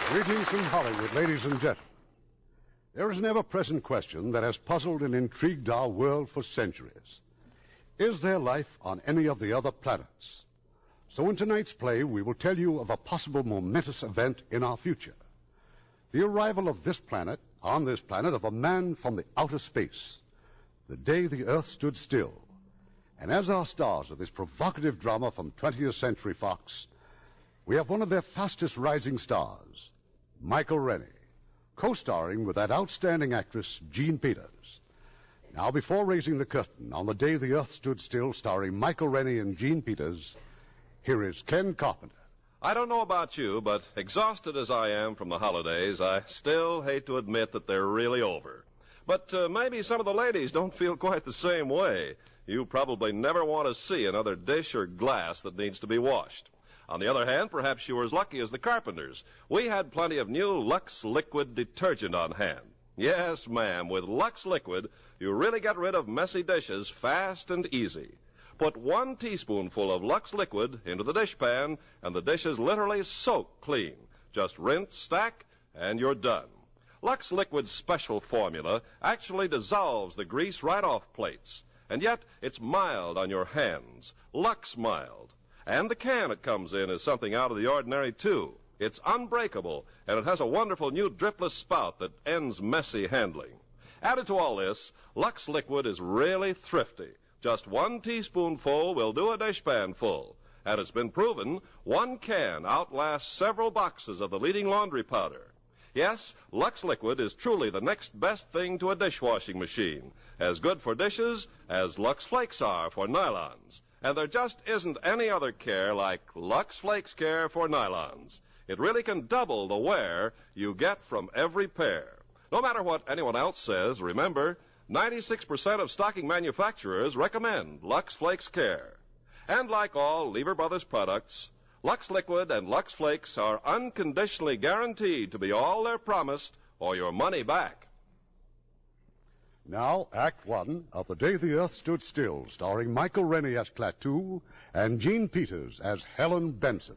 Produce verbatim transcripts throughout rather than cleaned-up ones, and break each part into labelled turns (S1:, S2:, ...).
S1: Greetings from Hollywood, ladies and gentlemen. There is an ever-present question that has puzzled and intrigued our world for centuries. Is there life on any of the other planets? So in tonight's play, we will tell you of a possible momentous event in our future. The arrival of this planet, on this planet, of a man from the outer space. The day the Earth stood still. And as our stars of this provocative drama from twentieth Century Fox, we have one of their fastest rising stars, Michael Rennie, co-starring with that outstanding actress, Jean Peters. Now, before raising the curtain on The Day the Earth Stood Still, starring Michael Rennie and Jean Peters, here is Ken Carpenter.
S2: I don't know about you, but exhausted as I am from the holidays, I still hate to admit that they're really over. But uh, maybe some of the ladies don't feel quite the same way. You probably never want to see another dish or glass that needs to be washed. On the other hand, perhaps you were as lucky as the Carpenters. We had plenty of new Lux Liquid detergent on hand. Yes, ma'am, with Lux Liquid, you really get rid of messy dishes fast and easy. Put one teaspoonful of Lux Liquid into the dishpan, and the dishes literally soak clean. Just rinse, stack, and you're done. Lux Liquid's special formula actually dissolves the grease right off plates. And yet, it's mild on your hands. Lux Mild. And the can it comes in is something out of the ordinary, too. It's unbreakable, and it has a wonderful new dripless spout that ends messy handling. Added to all this, Lux Liquid is really thrifty. Just one teaspoonful will do a dishpan full. And it's been proven one can outlasts several boxes of the leading laundry powder. Yes, Lux Liquid is truly the next best thing to a dishwashing machine. As good for dishes as Lux Flakes are for nylons. And there just isn't any other care like Lux Flakes Care for nylons. It really can double the wear you get from every pair. No matter what anyone else says, remember, ninety-six percent of stocking manufacturers recommend Lux Flakes Care. And like all Lever Brothers products, Lux Liquid and Lux Flakes are unconditionally guaranteed to be all they're promised or your money back.
S1: Now, Act One of The Day the Earth Stood Still, starring Michael Rennie as Klaatu and Jean Peters as Helen Benson.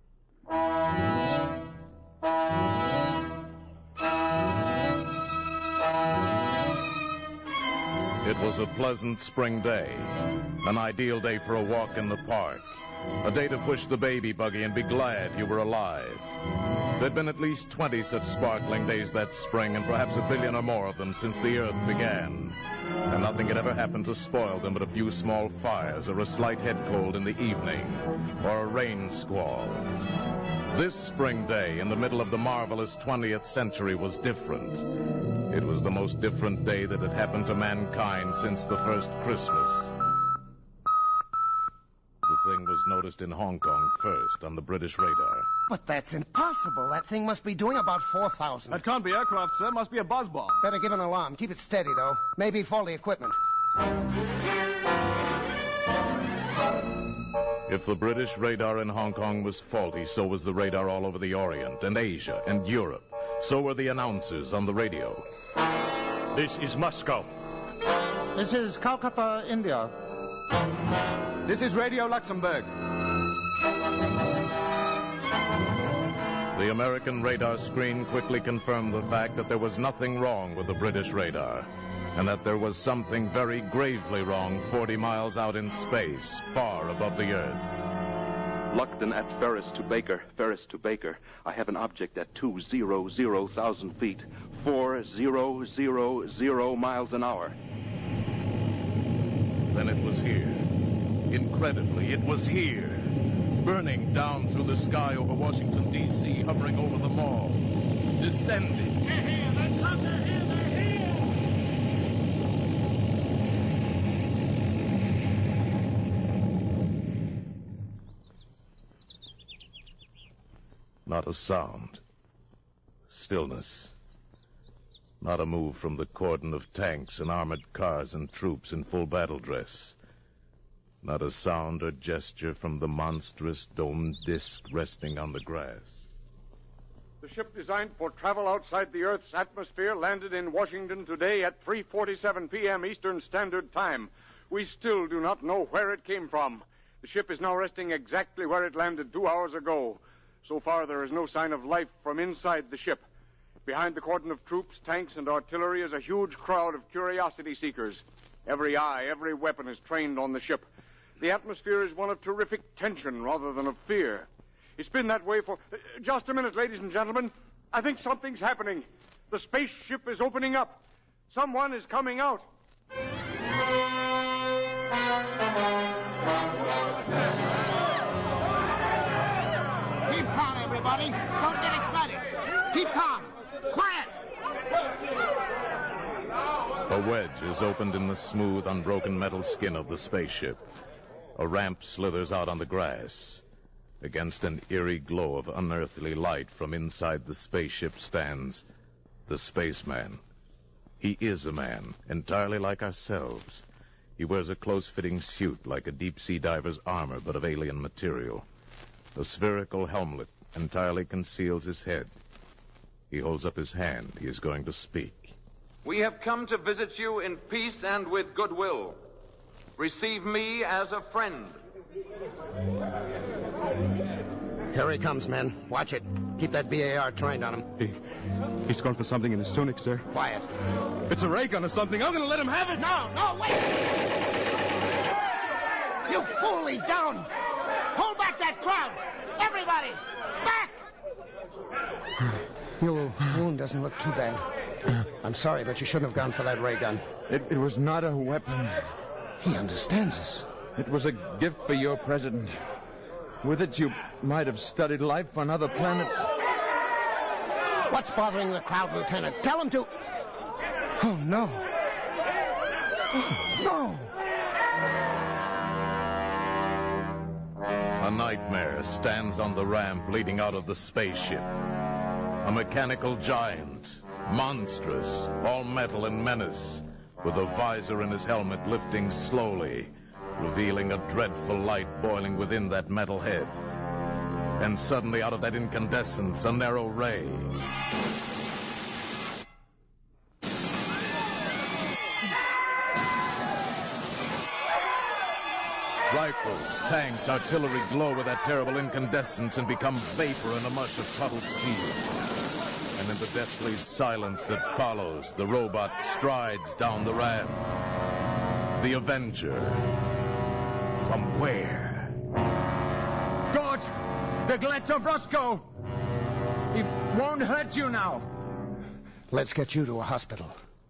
S3: It was a pleasant spring day, an ideal day for a walk in the park, a day to push the baby buggy and be glad you were alive. There'd been at least twenty such sparkling days that spring, and perhaps a billion or more of them since the earth began. And nothing had ever happened to spoil them but a few small fires, or a slight head cold in the evening, or a rain squall. This spring day, in the middle of the marvelous twentieth century, was different. It was the most different day that had happened to mankind since the first Christmas. The thing was noticed in Hong Kong first, on the British radar.
S4: But that's impossible. That thing must be doing about four thousand.
S5: That can't be aircraft, sir. Must be a buzz bomb.
S4: Better give an alarm. Keep it steady, though. Maybe faulty equipment.
S3: If the British radar in Hong Kong was faulty, so was the radar all over the Orient and Asia and Europe. So were the announcers on the radio.
S6: This is Moscow.
S4: This is Calcutta, India.
S5: This is Radio Luxembourg.
S3: The American radar screen quickly confirmed the fact that there was nothing wrong with the British radar, and that there was something very gravely wrong forty miles out in space, far above the Earth.
S7: Luckton at Ferris to Baker, Ferris to Baker. I have an object at two zero zero thousand feet, four zero zero zero miles an hour.
S3: Then it was here. Incredibly, it was here. Burning down through the sky over Washington, D C, hovering over the mall. Descending.
S8: They're here, they're come, they're here, they're here!
S3: Not a sound. Stillness. Not a move from the cordon of tanks and armored cars and troops in full battle dress. Not a sound or gesture from the monstrous domed disk resting on the grass.
S9: The ship designed for travel outside the Earth's atmosphere landed in Washington today at three forty-seven p.m. Eastern Standard Time. We still do not know where it came from. The ship is now resting exactly where it landed two hours ago. So far, there is no sign of life from inside the ship. Behind the cordon of troops, tanks, and artillery is a huge crowd of curiosity seekers. Every eye, every weapon is trained on the ship. The atmosphere is one of terrific tension rather than of fear. It's been that way for... Uh, just a minute, ladies and gentlemen. I think something's happening. The spaceship is opening up. Someone is coming out.
S4: Keep calm, everybody. Don't get excited. Keep calm. Quiet.
S3: A wedge is opened in the smooth, unbroken metal skin of the spaceship. A ramp slithers out on the grass. Against an eerie glow of unearthly light from inside the spaceship stands the spaceman. He is a man, entirely like ourselves. He wears a close-fitting suit like a deep-sea diver's armor, but of alien material. A spherical helmet entirely conceals his head. He holds up his hand. He is going to speak.
S10: We have come to visit you in peace and with goodwill. Receive me as a friend.
S4: Here he comes, men. Watch it. Keep that B A R trained on him.
S5: He, he's gone for something in his tunic, sir.
S4: Quiet.
S5: It's a ray gun or something. I'm going to let him have it.
S4: No, no, wait! You fool, he's down. Hold back that crowd. Everybody, back! Your wound doesn't look too bad. I'm sorry, but you shouldn't have gone for that ray gun.
S11: It, it was not a weapon.
S4: He understands us.
S11: It was a gift for your president. With it, you might have studied life on other planets.
S4: What's bothering the crowd, Lieutenant? Tell him to... Oh, no. Oh, no.
S3: A nightmare stands on the ramp leading out of the spaceship. A mechanical giant, monstrous, all metal and menace, with a visor in his helmet lifting slowly, revealing a dreadful light boiling within that metal head. And suddenly, out of that incandescence, a narrow ray. Rifles, tanks, artillery glow with that terrible incandescence and become vapor in a mush of puddled steel. And in the deathly silence that follows, the robot strides down the ramp. The Avenger. From where?
S11: God! The Gletto Roscoe! He won't hurt you now.
S4: Let's get you to a hospital.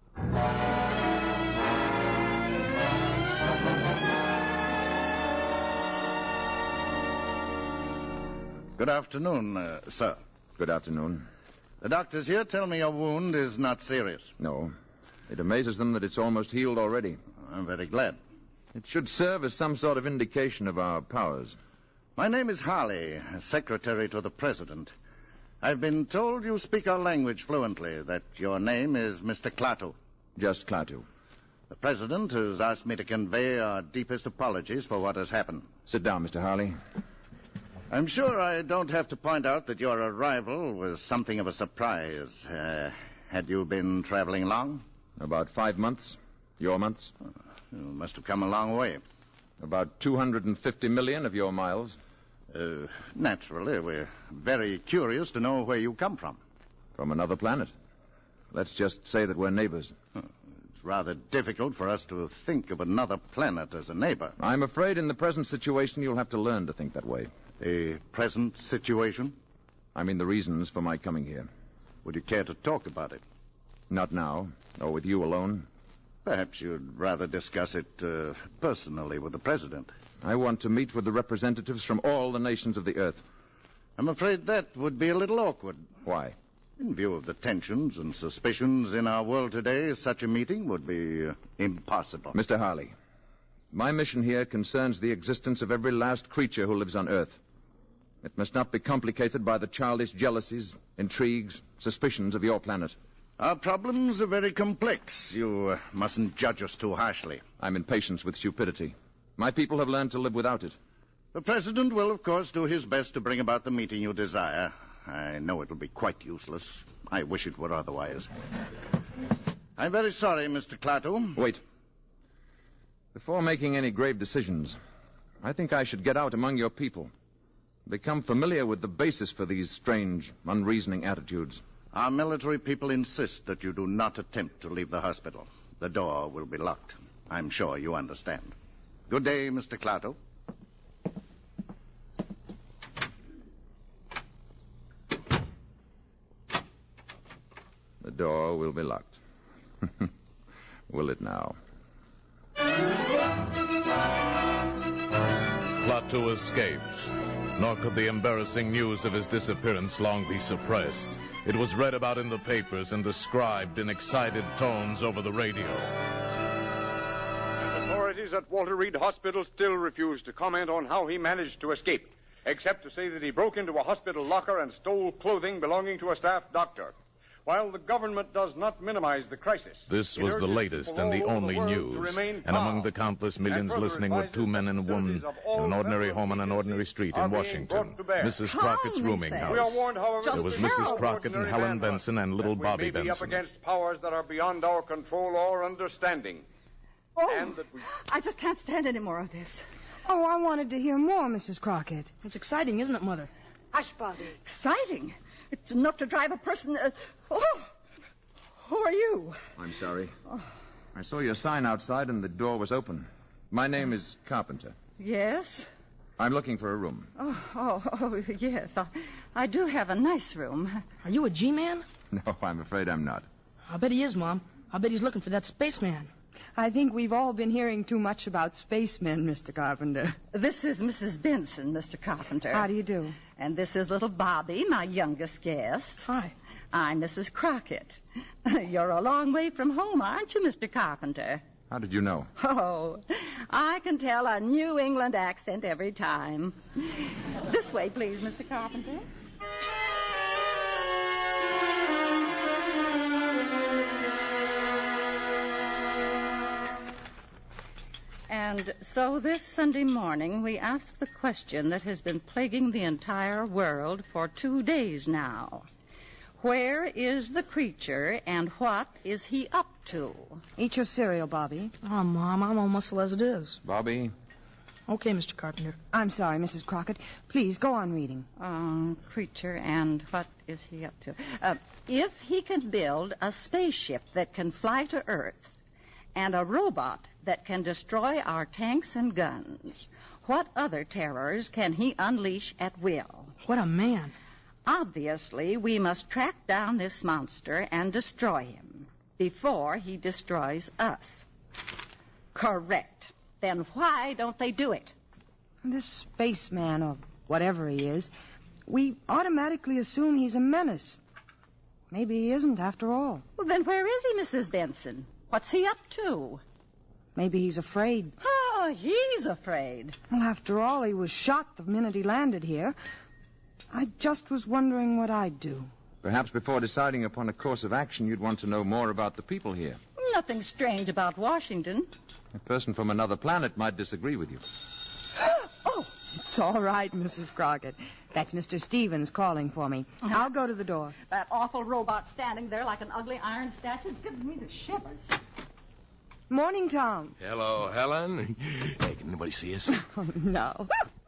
S12: Good afternoon, uh, sir.
S11: Good afternoon.
S12: The doctors here tell me your wound is not serious.
S11: No. It amazes them that it's almost healed already.
S12: I'm very glad.
S11: It should serve as some sort of indication of our powers.
S12: My name is Harley, secretary to the president. I've been told you speak our language fluently, that your name is Mister Klaatu.
S11: Just Klaatu.
S12: The president has asked me to convey our deepest apologies for what has happened.
S11: Sit down, Mister Harley.
S12: I'm sure I don't have to point out that your arrival was something of a surprise. Uh, had you been traveling long?
S11: About five months. Your months?
S12: You must have come a long way.
S11: About two hundred fifty million of your miles.
S12: Uh, naturally, we're very curious to know where you come from.
S11: From another planet. Let's just say that we're neighbors.
S12: It's rather difficult for us to think of another planet as a neighbor.
S11: I'm afraid in the present situation you'll have to learn to think that way.
S12: The present situation?
S11: I mean the reasons for my coming here.
S12: Would you care to talk about it?
S11: Not now, or with you alone.
S12: Perhaps you'd rather discuss it uh, personally with the president.
S11: I want to meet with the representatives from all the nations of the Earth.
S12: I'm afraid that would be a little awkward.
S11: Why?
S12: In view of the tensions and suspicions in our world today, such a meeting would be uh, impossible.
S11: Mister Harley, my mission here concerns the existence of every last creature who lives on Earth. It must not be complicated by the childish jealousies, intrigues, suspicions of your planet.
S12: Our problems are very complex. You uh, mustn't judge us too harshly.
S11: I'm impatient with stupidity. My people have learned to live without it.
S12: The president will, of course, do his best to bring about the meeting you desire. I know it'll be quite useless. I wish it were otherwise. I'm very sorry, Mister Klaatu.
S11: Wait. Before making any grave decisions, I think I should get out among your people. become familiar with the basis for these strange, unreasoning attitudes.
S12: Our military people insist that you do not attempt to leave the hospital. The door will be locked. I'm sure you understand. Good day, Mister Clato.
S11: The door will be locked. Will it now?
S3: Klaatu escaped, nor could the embarrassing news of his disappearance long be suppressed. It was read about in the papers and described in excited tones over the radio.
S9: Authorities at Walter Reed Hospital still refuse to comment on how he managed to escape, except to say that he broke into a hospital locker and stole clothing belonging to a staff doctor. While the government does not minimize the crisis...
S3: This was the latest and the only news. And among the countless millions listening were two men and a woman in an ordinary home on an ordinary street in Washington. Missus Crockett's rooming house.
S9: We are warned, however,
S3: there was Missus Crockett and Helen Benson and little Bobby
S9: Benson. We may be up
S3: Benson.
S9: against powers that are beyond our control or understanding.
S13: Oh,
S9: and that we...
S13: I just can't stand any more of this.
S14: Oh, I wanted to hear more, Missus Crockett.
S15: It's exciting, isn't it, Mother?
S13: Hush, Bobby. Exciting? It's enough to drive a person... Uh, oh, who are you?
S11: I'm sorry. Oh. I saw your sign outside and the door was open. My name is Carpenter.
S13: Yes?
S11: I'm looking for a room.
S13: Oh, oh, oh yes. I, I do have a nice room.
S15: Are you a G-man?
S11: No, I'm afraid I'm not.
S15: I bet he is, Mom. I bet he's looking for that spaceman.
S14: I think we've all been hearing too much about spacemen, Mister Carpenter.
S13: This is Missus Benson, Mister Carpenter.
S14: How do you do?
S13: And this is little Bobby, my youngest guest.
S15: Hi.
S13: I'm Missus Crockett. You're a long way from home, aren't you, Mister Carpenter?
S11: How did you know?
S13: Oh, I can tell a New England accent every time. This way, please, Mister Carpenter. And so this Sunday morning, we asked the question that has been plaguing the entire world for two days now. Where is the creature, and what is he up to?
S14: Eat your cereal, Bobby.
S15: Oh, Mom, I'm on muscle as it is.
S11: Bobby?
S15: Okay, Mister Carpenter.
S14: I'm sorry, Missus Crockett. Please, go on reading.
S13: Um, creature, and what is he up to? Uh, if he can build a spaceship that can fly to Earth, and a robot that can destroy our tanks and guns, what other terrors can he unleash at will?
S15: What a man.
S13: Obviously, we must track down this monster and destroy him before he destroys us. Correct. Then why don't they do it?
S14: This spaceman, or whatever he is, we automatically assume he's a menace. Maybe he isn't after all.
S13: Well, then where is he, Missus Benson? What's he up to?
S14: Maybe he's afraid.
S13: Oh, he's afraid.
S14: Well, after all, he was shot the minute he landed here. I just was wondering what I'd do.
S11: Perhaps before deciding upon a course of action, you'd want to know more about the people here.
S13: Nothing strange about Washington.
S11: A person from another planet might disagree with you.
S14: Oh, it's all right, Missus Crockett. That's Mister Stevens calling for me. Uh-huh. I'll go to the door.
S13: That awful robot standing there like an ugly iron statue is giving me the shivers.
S14: Morning, Tom.
S16: Hello, Helen. Hey, can anybody see us?
S14: Oh, no.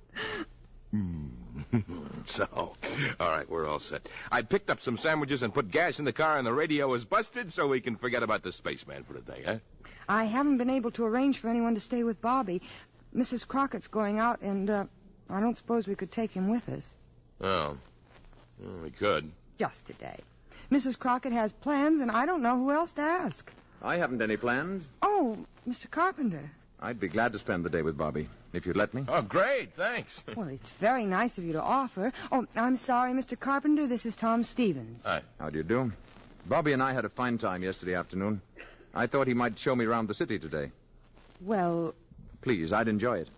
S16: So, all right, we're all set. I picked up some sandwiches and put gas in the car, and the radio is busted, so we can forget about the spaceman for the day, huh?
S14: I haven't been able to arrange for anyone to stay with Bobby. Missus Crockett's going out, and uh, I don't suppose we could take him with us.
S16: Oh, well, we could.
S14: Just today. Missus Crockett has plans, and I don't know who else to ask.
S11: I haven't any plans.
S14: Oh, Mister Carpenter.
S11: I'd be glad to spend the day with Bobby, if you'd let me.
S16: Oh, great, thanks.
S14: Well, it's very nice of you to offer. Oh, I'm sorry, Mister Carpenter. This is Tom Stevens.
S16: Hi.
S11: How do you do? Bobby and I had a fine time yesterday afternoon. I thought he might show me around the city today.
S14: Well...
S11: Please, I'd enjoy it.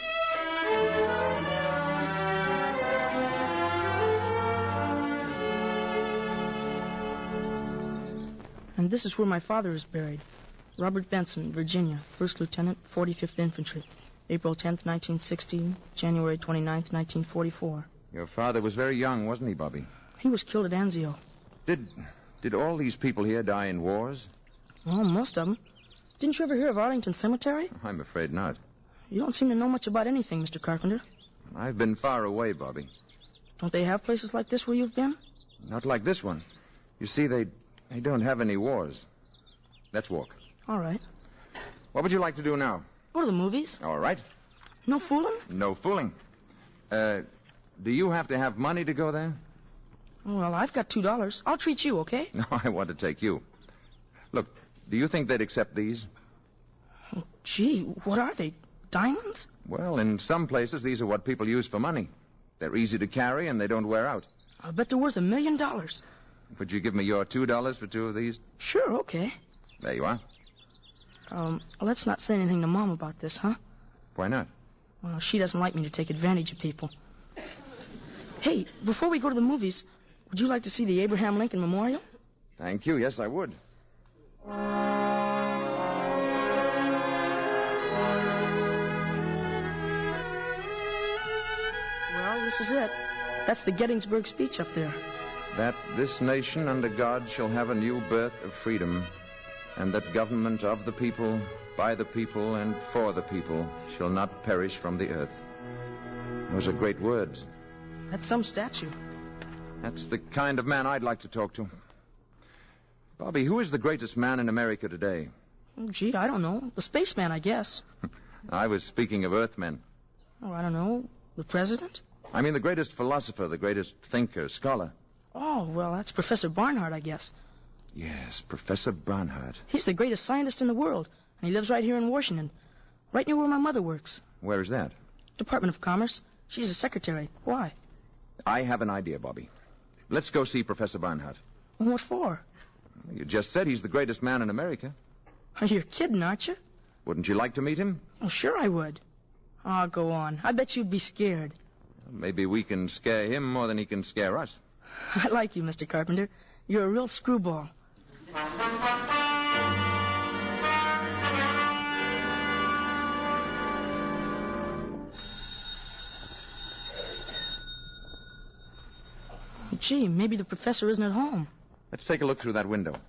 S15: And this is where my father is buried. Robert Benson, Virginia, First Lieutenant, forty-fifth Infantry. April tenth, nineteen sixty, January twenty-ninth, nineteen forty-four.
S11: Your father was very young, wasn't he, Bobby?
S15: He was killed at Anzio.
S11: Did did all these people here die in wars?
S15: Well, most of them. Didn't you ever hear of Arlington Cemetery?
S11: I'm afraid not.
S15: You don't seem to know much about anything, Mister Carpenter.
S11: I've been far away, Bobby.
S15: Don't they have places like this where you've been?
S11: Not like this one. You see, they they don't have any wars. Let's walk.
S15: All right.
S11: What would you like to do now?
S15: Go to the movies.
S11: All right.
S15: No fooling?
S11: No fooling. Uh, do you have to have money to go there?
S15: Well, I've got two dollars. I'll treat you, okay?
S11: No, I want to take you. Look, do you think they'd accept these?
S15: Oh, gee, what are they? Diamonds?
S11: Well, in some places, these are what people use for money. They're easy to carry, and they don't wear out.
S15: I bet they're worth a million dollars.
S11: Would you give me your two dollars for two of these?
S15: Sure, okay.
S11: There you are.
S15: Um, let's not say anything to Mom about this, huh?
S11: Why not?
S15: Well, she doesn't like me to take advantage of people. Hey, before we go to the movies, would you like to see the Abraham Lincoln Memorial?
S11: Thank you. Yes, I would.
S15: Well, this is it. That's the Gettysburg speech up there.
S11: That this nation under God shall have a new birth of freedom, and that government of the people, by the people, and for the people shall not perish from the earth. Those are great words.
S15: That's some statue.
S11: That's the kind of man I'd like to talk to. Bobby, who is the greatest man in America today?
S15: Oh, gee, I don't know. The spaceman, I guess.
S11: I was speaking of Earthmen.
S15: Oh, I don't know. The president?
S11: I mean the greatest philosopher, the greatest thinker, scholar.
S15: Oh, well, that's Professor Barnhart, I guess.
S11: Yes, Professor Barnhart.
S15: He's the greatest scientist in the world, and he lives right here in Washington, right near where my mother works.
S11: Where is that?
S15: Department of Commerce. She's a secretary. Why?
S11: I have an idea, Bobby. Let's go see Professor Barnhart.
S15: What for?
S11: You just said he's the greatest man in America.
S15: You're kidding, aren't you?
S11: Wouldn't you like to meet him?
S15: Oh, sure I would. Oh, go on. I bet you'd be scared.
S11: Maybe we can scare him more than he can scare us.
S15: I like you, Mister Carpenter. You're a real screwball. Gee, maybe the professor isn't at home.
S11: Let's take a look through that window.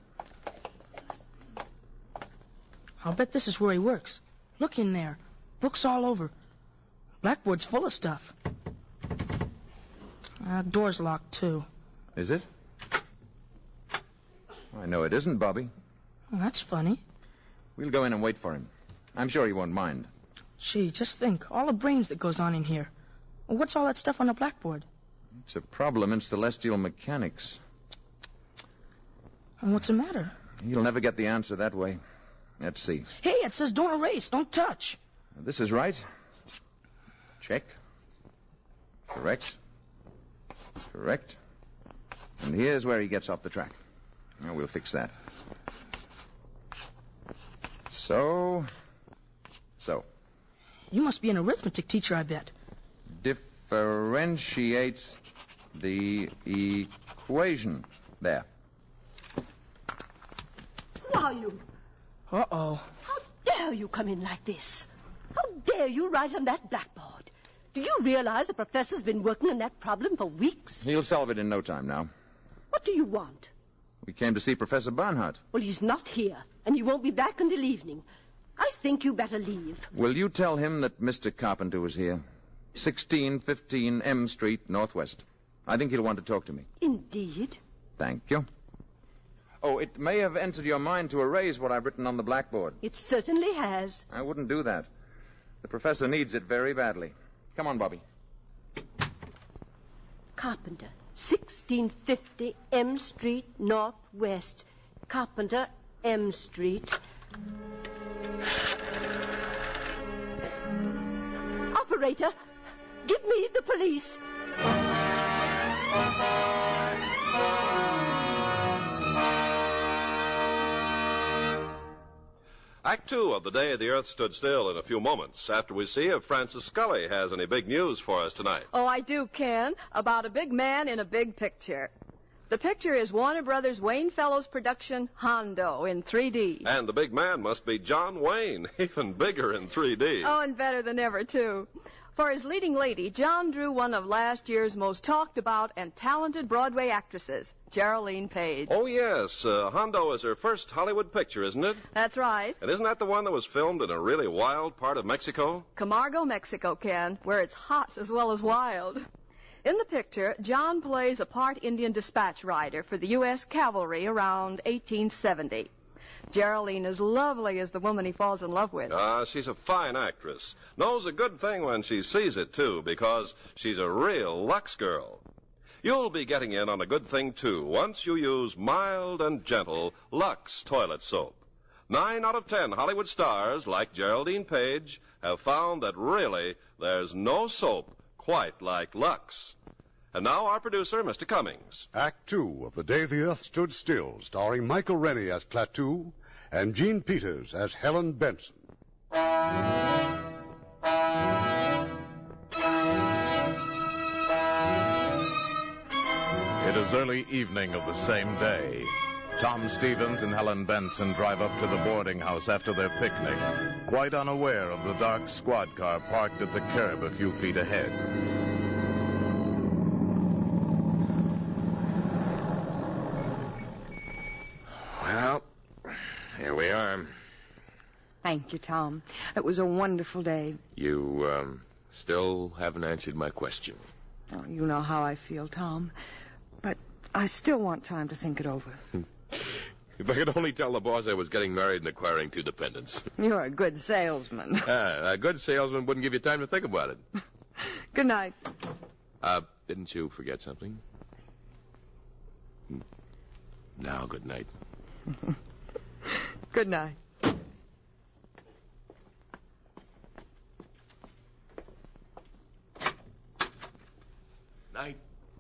S15: I'll bet this is where he works. Look in there. Books all over. Blackboard's full of stuff. Uh, door's locked, too.
S11: Is it? I know it isn't, Bobby.
S15: Well, that's funny.
S11: We'll go in and wait for him. I'm sure he won't mind.
S15: Gee, just think. All the brains that goes on in here. Well, what's all that stuff on the blackboard?
S11: It's a problem in celestial mechanics.
S15: And what's the matter?
S11: He'll never get the answer that way. Let's see.
S15: Hey, it says don't erase, don't touch.
S11: This is right. Check. Correct. Correct. And here's where he gets off the track. Now, we'll fix that. So. So.
S15: You must be an arithmetic teacher, I bet.
S11: Differentiate the equation. There.
S17: Who are you?
S15: Uh-oh.
S17: How dare you come in like this? How dare you write on that blackboard? Do you realize the professor's been working on that problem for weeks?
S11: He'll solve it in no time now.
S17: What do you want?
S11: We came to see Professor Barnhart.
S17: Well, he's not here, and he won't be back until evening. I think you better leave.
S11: Will you tell him that Mister Carpenter was here? sixteen fifteen M Street, Northwest. I think he'll want to talk to me.
S17: Indeed.
S11: Thank you. Oh, it may have entered your mind to erase what I've written on the blackboard.
S17: It certainly has.
S11: I wouldn't do that. The professor needs it very badly. Come on, Bobby.
S17: Carpenter, sixteen fifty M Street, Northwest. Carpenter, M Street. Operator, give me the police.
S2: Act two of The Day the Earth Stood Still in a few moments, after we see if Francis Scully has any big news for us tonight.
S18: Oh, I do, Ken, about a big man in a big picture. The picture is Warner Brothers' Wayne Fellows production, Hondo, in three D.
S2: And the big man must be John Wayne, even bigger in three D.
S18: Oh, and better than ever, too. For his leading lady, John drew one of last year's most talked about and talented Broadway actresses, Geraldine Page.
S2: Oh, yes. Uh, Hondo is her first Hollywood picture, isn't it?
S18: That's right.
S2: And isn't that the one that was filmed in a really wild part of Mexico?
S18: Camargo, Mexico, Ken, where it's hot as well as wild. In the picture, John plays a part Indian dispatch rider for the U S Cavalry around eighteen seventy. Geraldine is lovely as the woman he falls in love with.
S2: Ah, she's a fine actress. Knows a good thing when she sees it, too, because she's a real Lux girl. You'll be getting in on a good thing, too, once you use mild and gentle Lux toilet soap. Nine out of ten Hollywood stars, like Geraldine Page, have found that really there's no soap quite like Lux. And now our producer, Mister Cummings.
S1: Act two of The Day the Earth Stood Still, starring Michael Rennie as Klaatu and Jean Peters as Helen Benson.
S3: It is early evening of the same day. Tom Stevens and Helen Benson drive up to the boarding house after their picnic, quite unaware of the dark squad car parked at the curb a few feet ahead.
S16: Well, here we are.
S14: Thank you, Tom. It was a wonderful day.
S16: You, um, still haven't answered my question.
S14: Oh, you know how I feel, Tom. But I still want time to think it over.
S16: If I could only tell the boss I was getting married and acquiring two dependents.
S14: You're a good salesman.
S16: Ah, a good salesman wouldn't give you time to think about it.
S14: Good night.
S16: Uh, didn't you forget something? Now, good night.
S14: Good night.
S16: Night.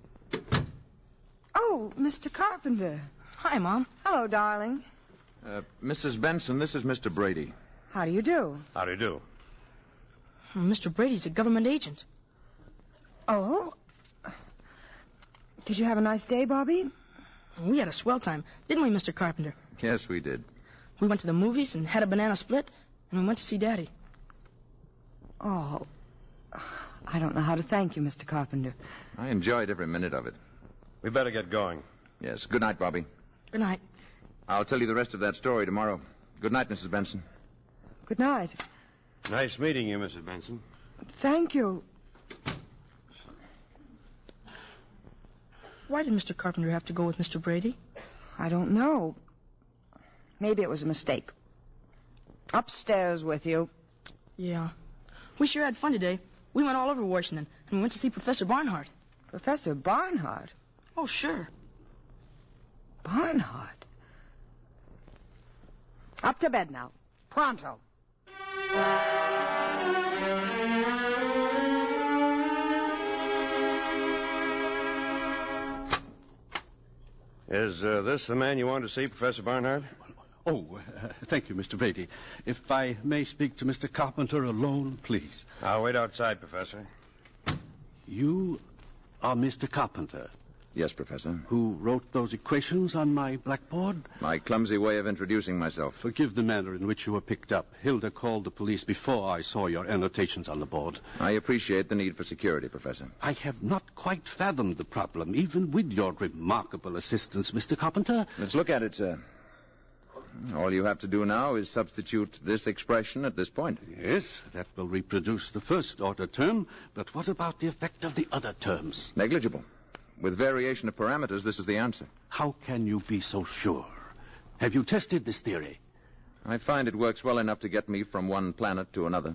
S14: Oh, Mister Carpenter.
S15: Hi, Mom.
S14: Hello, darling.
S11: Uh, Missus Benson, this is Mister Brady.
S14: How do you do?
S6: How do you do?
S15: Mister Brady's a government agent.
S14: Oh? Did you have a nice day, Bobby?
S15: We had a swell time, didn't we, Mister Carpenter?
S11: Yes, we did.
S15: We went to the movies and had a banana split, and we went to see Daddy.
S14: Oh, I don't know how to thank you, Mister Carpenter.
S11: I enjoyed every minute of it.
S6: We better get going.
S11: Yes. Good night, Bobby.
S15: Good night.
S11: I'll tell you the rest of that story tomorrow. Good night, Missus Benson.
S14: Good night.
S6: Nice meeting you, Missus Benson.
S14: Thank you.
S15: Why did Mister Carpenter have to go with Mister Brady?
S14: I don't know. Maybe it was a mistake. Upstairs with you.
S15: Yeah. We sure had fun today. We went all over Washington, and we went to see Professor Barnhart.
S14: Professor Barnhart?
S15: Oh, sure.
S14: Barnhart? Up to bed now. Pronto.
S6: Is uh, this the man you wanted to see, Professor Barnhart?
S19: Oh, uh, thank you, Mister Brady. If I may speak to Mister Carpenter alone, please.
S6: I'll wait outside, Professor.
S19: You are Mister Carpenter?
S11: Yes, Professor.
S19: Who wrote those equations on my blackboard?
S11: My clumsy way of introducing myself.
S19: Forgive the manner in which you were picked up. Hilda called the police before I saw your annotations on the board.
S11: I appreciate the need for security, Professor.
S19: I have not quite fathomed the problem, even with your remarkable assistance, Mister Carpenter.
S11: Let's look at it, sir. All you have to do now is substitute this expression at this point.
S19: Yes, that will reproduce the first-order term, but what about the effect of the other terms?
S11: Negligible. With variation of parameters, this is the answer.
S19: How can you be so sure? Have you tested this theory?
S11: I find it works well enough to get me from one planet to another.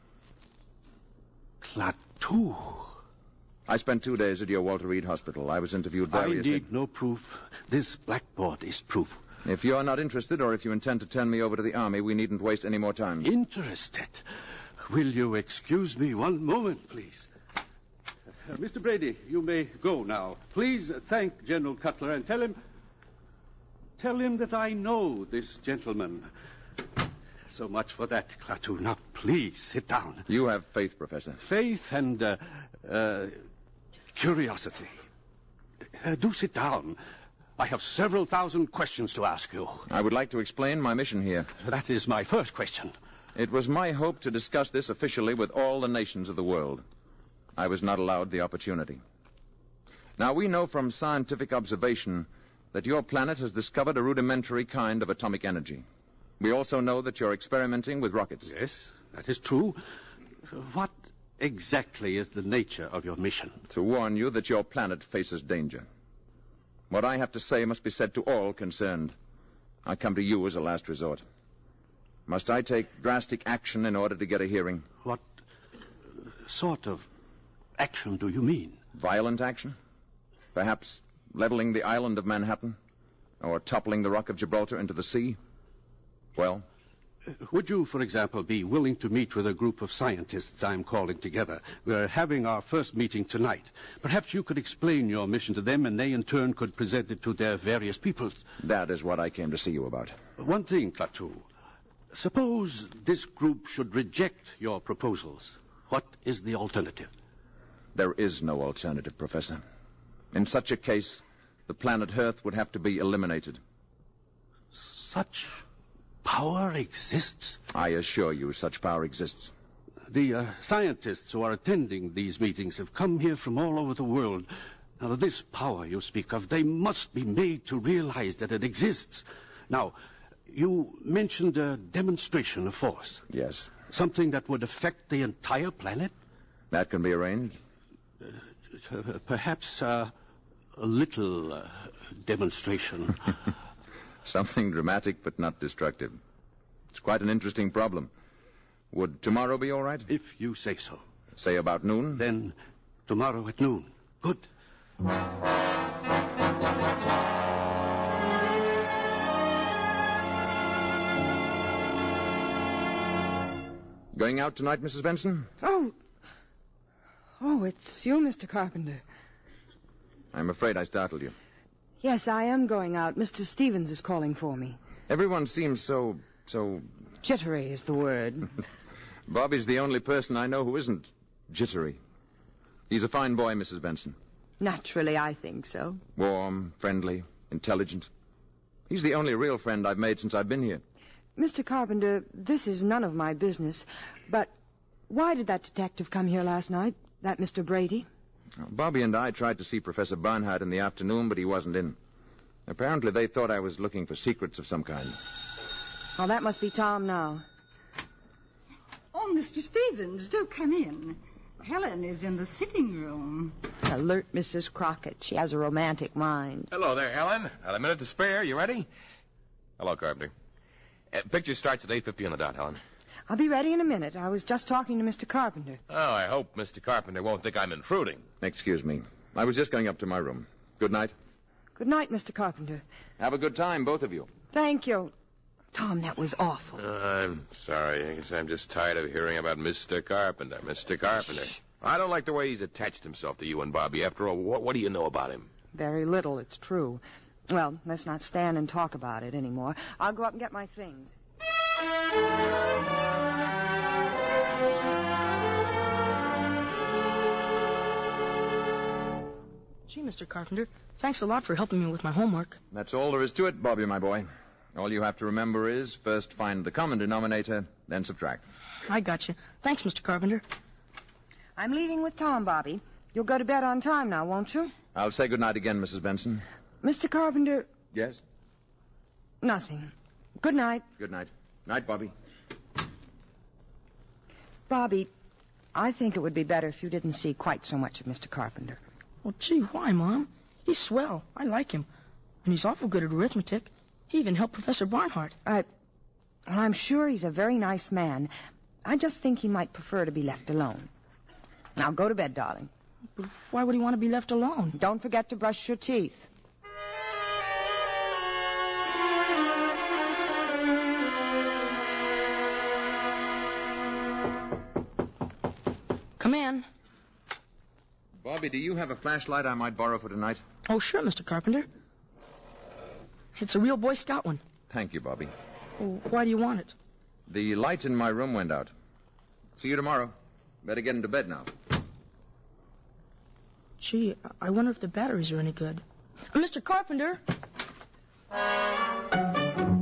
S19: Klaatu.
S11: I spent two days at your Walter Reed Hospital. I was interviewed variously.
S19: I need no proof. This blackboard is proof.
S11: If you're not interested, or if you intend to turn me over to the Army, we needn't waste any more time.
S19: Interested? Will you excuse me one moment, please? Uh, Mister Brady, you may go now. Please thank General Cutler and tell him... Tell him that I know this gentleman. So much for that, Klaatu. Now, please, sit down.
S11: You have faith, Professor.
S19: Faith and, uh, uh, curiosity. Uh, do sit down. I have several thousand questions to ask you.
S11: I would like to explain my mission here.
S19: That is my first question.
S11: It was my hope to discuss this officially with all the nations of the world. I was not allowed the opportunity. Now, we know from scientific observation that your planet has discovered a rudimentary kind of atomic energy. We also know that you're experimenting with rockets.
S19: Yes, that is true. What exactly is the nature of your mission?
S11: To warn you that your planet faces danger. What I have to say must be said to all concerned. I come to you as a last resort. Must I take drastic action in order to get a hearing?
S19: What sort of action do you mean?
S11: Violent action? Perhaps leveling the island of Manhattan? Or toppling the Rock of Gibraltar into the sea? Well?
S19: Would you, for example, be willing to meet with a group of scientists I'm calling together? We're having our first meeting tonight. Perhaps you could explain your mission to them, and they in turn could present it to their various peoples.
S11: That is what I came to see you about.
S19: One thing, Klaatu. Suppose this group should reject your proposals. What is the alternative?
S11: There is no alternative, Professor. In such a case, the planet Earth would have to be eliminated.
S19: Such power exists?
S11: I assure you such power exists.
S19: The uh, scientists who are attending these meetings have come here from all over the world. Now, this power you speak of, they must be made to realize that it exists. Now, you mentioned a demonstration of force.
S11: Yes.
S19: Something that would affect the entire planet?
S11: That can be arranged.
S19: Uh, uh, perhaps uh, a little uh, demonstration.
S11: Something dramatic but not destructive. It's quite an interesting problem. Would tomorrow be all right?
S19: If you say so.
S11: Say about noon?
S19: Then tomorrow at noon. Good.
S11: Going out tonight, Missus Benson?
S14: Oh. Oh, it's you, Mister Carpenter.
S11: I'm afraid I startled you.
S14: Yes, I am going out. Mister Stevens is calling for me.
S11: Everyone seems so, so...
S14: Jittery is the word.
S11: Bobby's the only person I know who isn't jittery. He's a fine boy, Missus Benson.
S14: Naturally, I think so.
S11: Warm, friendly, intelligent. He's the only real friend I've made since I've been here.
S14: Mister Carpenter, this is none of my business, but why did that detective come here last night, that Mister Brady?
S11: Bobby and I tried to see Professor Barnhart in the afternoon, but he wasn't in. Apparently they thought I was looking for secrets of some kind.
S14: Oh, that must be Tom now.
S13: Oh, Mister Stevens, do come in. Helen is in the sitting room.
S14: Alert Missus Crockett. She has a romantic mind.
S16: Hello there, Helen. Had a minute to spare. You ready? Hello, Carpenter. Uh, picture starts at eight fifty on the dot, Helen.
S14: I'll be ready in a minute. I was just talking to Mister Carpenter.
S16: Oh, I hope Mister Carpenter won't think I'm intruding.
S11: Excuse me. I was just going up to my room. Good night.
S14: Good night, Mister Carpenter.
S11: Have a good time, both of you.
S14: Thank you. Tom, that was awful.
S16: Uh, I'm sorry. I guess I'm just tired of hearing about Mister Carpenter. Mister Carpenter. Shh. I don't like the way he's attached himself to you and Bobby. After all, what, what do you know about him?
S14: Very little, it's true. Well, let's not stand and talk about it anymore. I'll go up and get my things.
S15: Gee, Mister Carpenter, thanks a lot for helping me with my homework.
S11: That's all there is to it, Bobby, my boy. All you have to remember is first find the common denominator, then subtract.
S15: I got you. Thanks, Mister Carpenter.
S14: I'm leaving with Tom, Bobby. You'll go to bed on time now, won't you?
S11: I'll say good night again, Missus Benson.
S14: Mister Carpenter...
S11: Yes?
S14: Nothing. Good night.
S11: Good night. Night, Bobby.
S14: Bobby, I think it would be better if you didn't see quite so much of Mister Carpenter.
S15: Well, gee, why, Mom? He's swell. I like him. And he's awful good at arithmetic. He even helped Professor Barnhart.
S14: I... Well, I'm sure he's a very nice man. I just think he might prefer to be left alone. Now, go to bed, darling.
S15: But why would he want to be left alone?
S14: Don't forget to brush your teeth.
S15: Come in.
S11: Bobby, do you have a flashlight I might borrow for tonight?
S15: Oh, sure, Mister Carpenter. It's a real Boy Scout one.
S11: Thank you, Bobby.
S15: Well, why do you want it?
S11: The light in my room went out. See you tomorrow. Better get into bed now.
S15: Gee, I wonder if the batteries are any good. Uh, Mister Carpenter!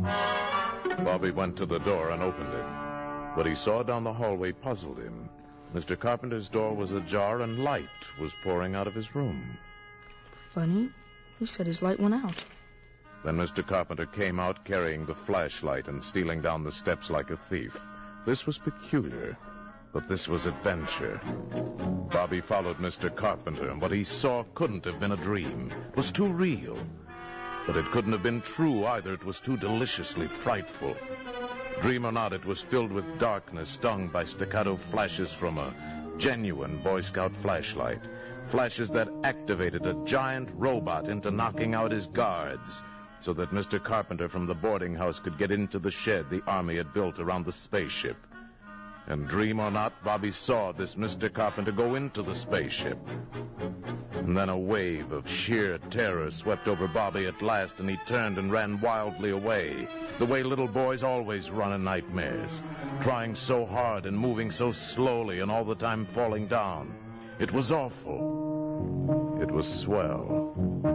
S3: Bobby went to the door and opened it. What he saw down the hallway puzzled him. Mister Carpenter's door was ajar and light was pouring out of his room.
S15: Funny. He said his light went out.
S3: Then Mister Carpenter came out carrying the flashlight and stealing down the steps like a thief. This was peculiar, but this was adventure. Bobby followed Mister Carpenter, and what he saw couldn't have been a dream. It was too real. But it couldn't have been true either. It was too deliciously frightful. Dream or not, it was filled with darkness, stung by staccato flashes from a genuine Boy Scout flashlight. Flashes that activated a giant robot into knocking out his guards, so that Mister Carpenter from the boarding house could get into the shed the Army had built around the spaceship. And dream or not, Bobby saw this Mister Carpenter go into the spaceship. And then a wave of sheer terror swept over Bobby at last, and he turned and ran wildly away, the way little boys always run in nightmares, trying so hard and moving so slowly and all the time falling down. It was awful. It was swell.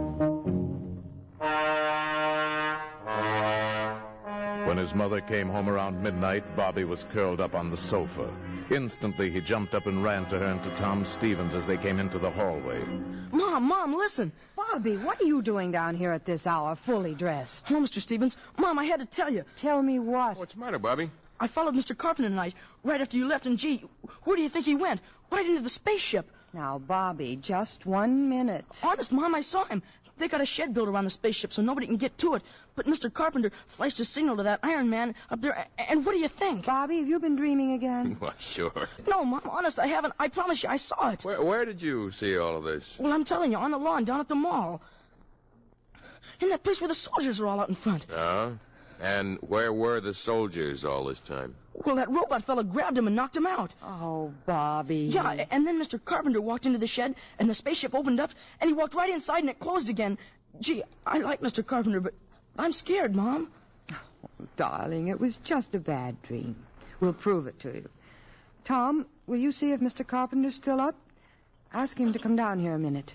S3: When his mother came home around midnight, Bobby was curled up on the sofa. Instantly, he jumped up and ran to her and to Tom Stevens as they came into the hallway.
S14: Mom, Mom, listen. Bobby, what are you doing down here at this hour, fully dressed?
S15: Hello, Mister Stevens. Mom, I had to tell you.
S14: Tell me what?
S16: What's the matter, Bobby?
S15: I followed Mister Carpenter tonight, right after you left, and gee, where do you think he went? Right into the spaceship.
S14: Now, Bobby, just one minute.
S15: Honest, Mom, I saw him. They got a shed built around the spaceship so nobody can get to it. But Mister Carpenter flashed a signal to that Iron Man up there, and what do you think?
S14: Bobby, have you been dreaming again?
S16: Well, sure.
S15: No, Mom, honest, I haven't. I promise you, I saw it.
S16: Where, where did you see all of this?
S15: Well, I'm telling you, on the lawn down at the mall. In that place where the soldiers are all out in front.
S16: Oh? And where were the soldiers all this time?
S15: Well, that robot fella grabbed him and knocked him out.
S14: Oh, Bobby.
S15: Yeah, and then Mister Carpenter walked into the shed, and the spaceship opened up, and he walked right inside, and it closed again. Gee, I like Mister Carpenter, but I'm scared, Mom.
S14: Oh, darling, it was just a bad dream. We'll prove it to you. Tom, will you see if Mister Carpenter's still up? Ask him to come down here a minute.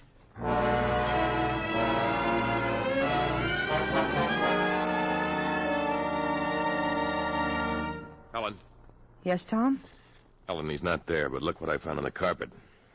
S16: Helen.
S14: Yes, Tom?
S16: Helen, he's not there, but look what I found on the carpet.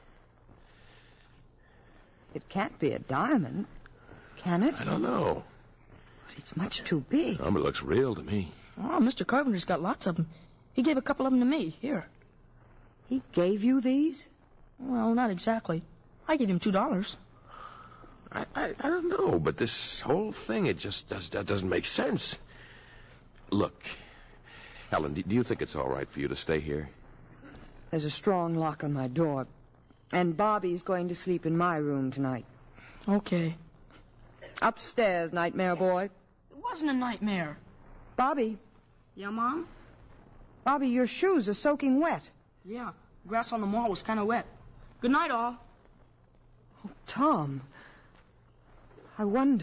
S14: It can't be a diamond, can it?
S16: I don't know.
S14: But it's much too big.
S16: Oh, but it looks real to me.
S15: Oh, Mister Carpenter's got lots of them. He gave a couple of them to me. Here.
S14: He gave you these?
S15: Well, not exactly. I gave him two dollars.
S16: I, I I don't know, but this whole thing, it just does, that doesn't make sense. Look, Helen, do, do you think it's all right for you to stay here?
S14: There's a strong lock on my door. And Bobby's going to sleep in my room tonight.
S15: Okay.
S14: Upstairs, nightmare boy.
S15: It wasn't a nightmare.
S14: Bobby.
S15: Yeah, Mom?
S14: Bobby, your shoes are soaking wet.
S15: Yeah, grass on the mall was kind of wet. Good night, all.
S14: Oh, Tom. I wonder.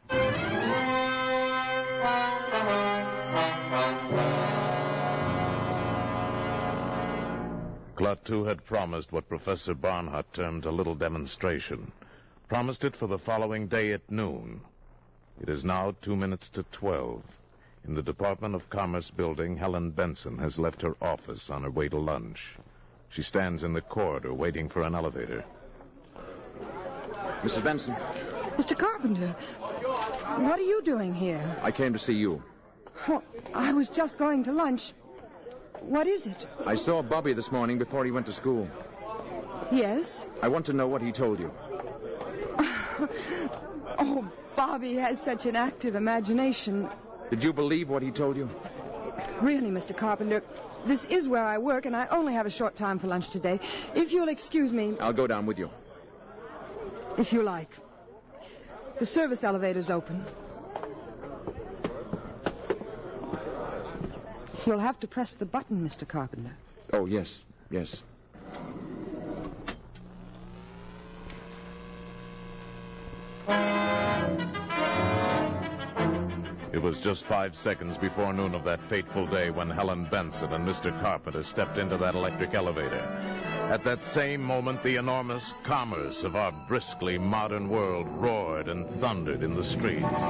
S3: Klaatu had promised what Professor Barnhart termed a little demonstration. Promised it for the following day at noon. It is now two minutes to twelve. In the Department of Commerce building, Helen Benson has left her office on her way to lunch. She stands in the corridor waiting for an elevator.
S20: Missus Benson.
S14: Mister Carpenter, what are you doing here?
S20: I came to see you.
S14: Well, I was just going to lunch. What is it?
S20: I saw Bobby this morning before he went to school.
S14: Yes?
S20: I want to know what he told you.
S14: Oh, Bobby has such an active imagination.
S20: Did you believe what he told you?
S14: Really, Mister Carpenter, this is where I work, and I only have a short time for lunch today. If you'll excuse me...
S20: I'll go down with you.
S14: If you like. The service elevator's open. You'll have to press the button, Mister Carpenter.
S20: Oh, yes, yes.
S3: It was just five seconds before noon of that fateful day when Helen Benson and Mister Carpenter stepped into that electric elevator. At that same moment, the enormous commerce of our briskly modern world roared and thundered in the streets.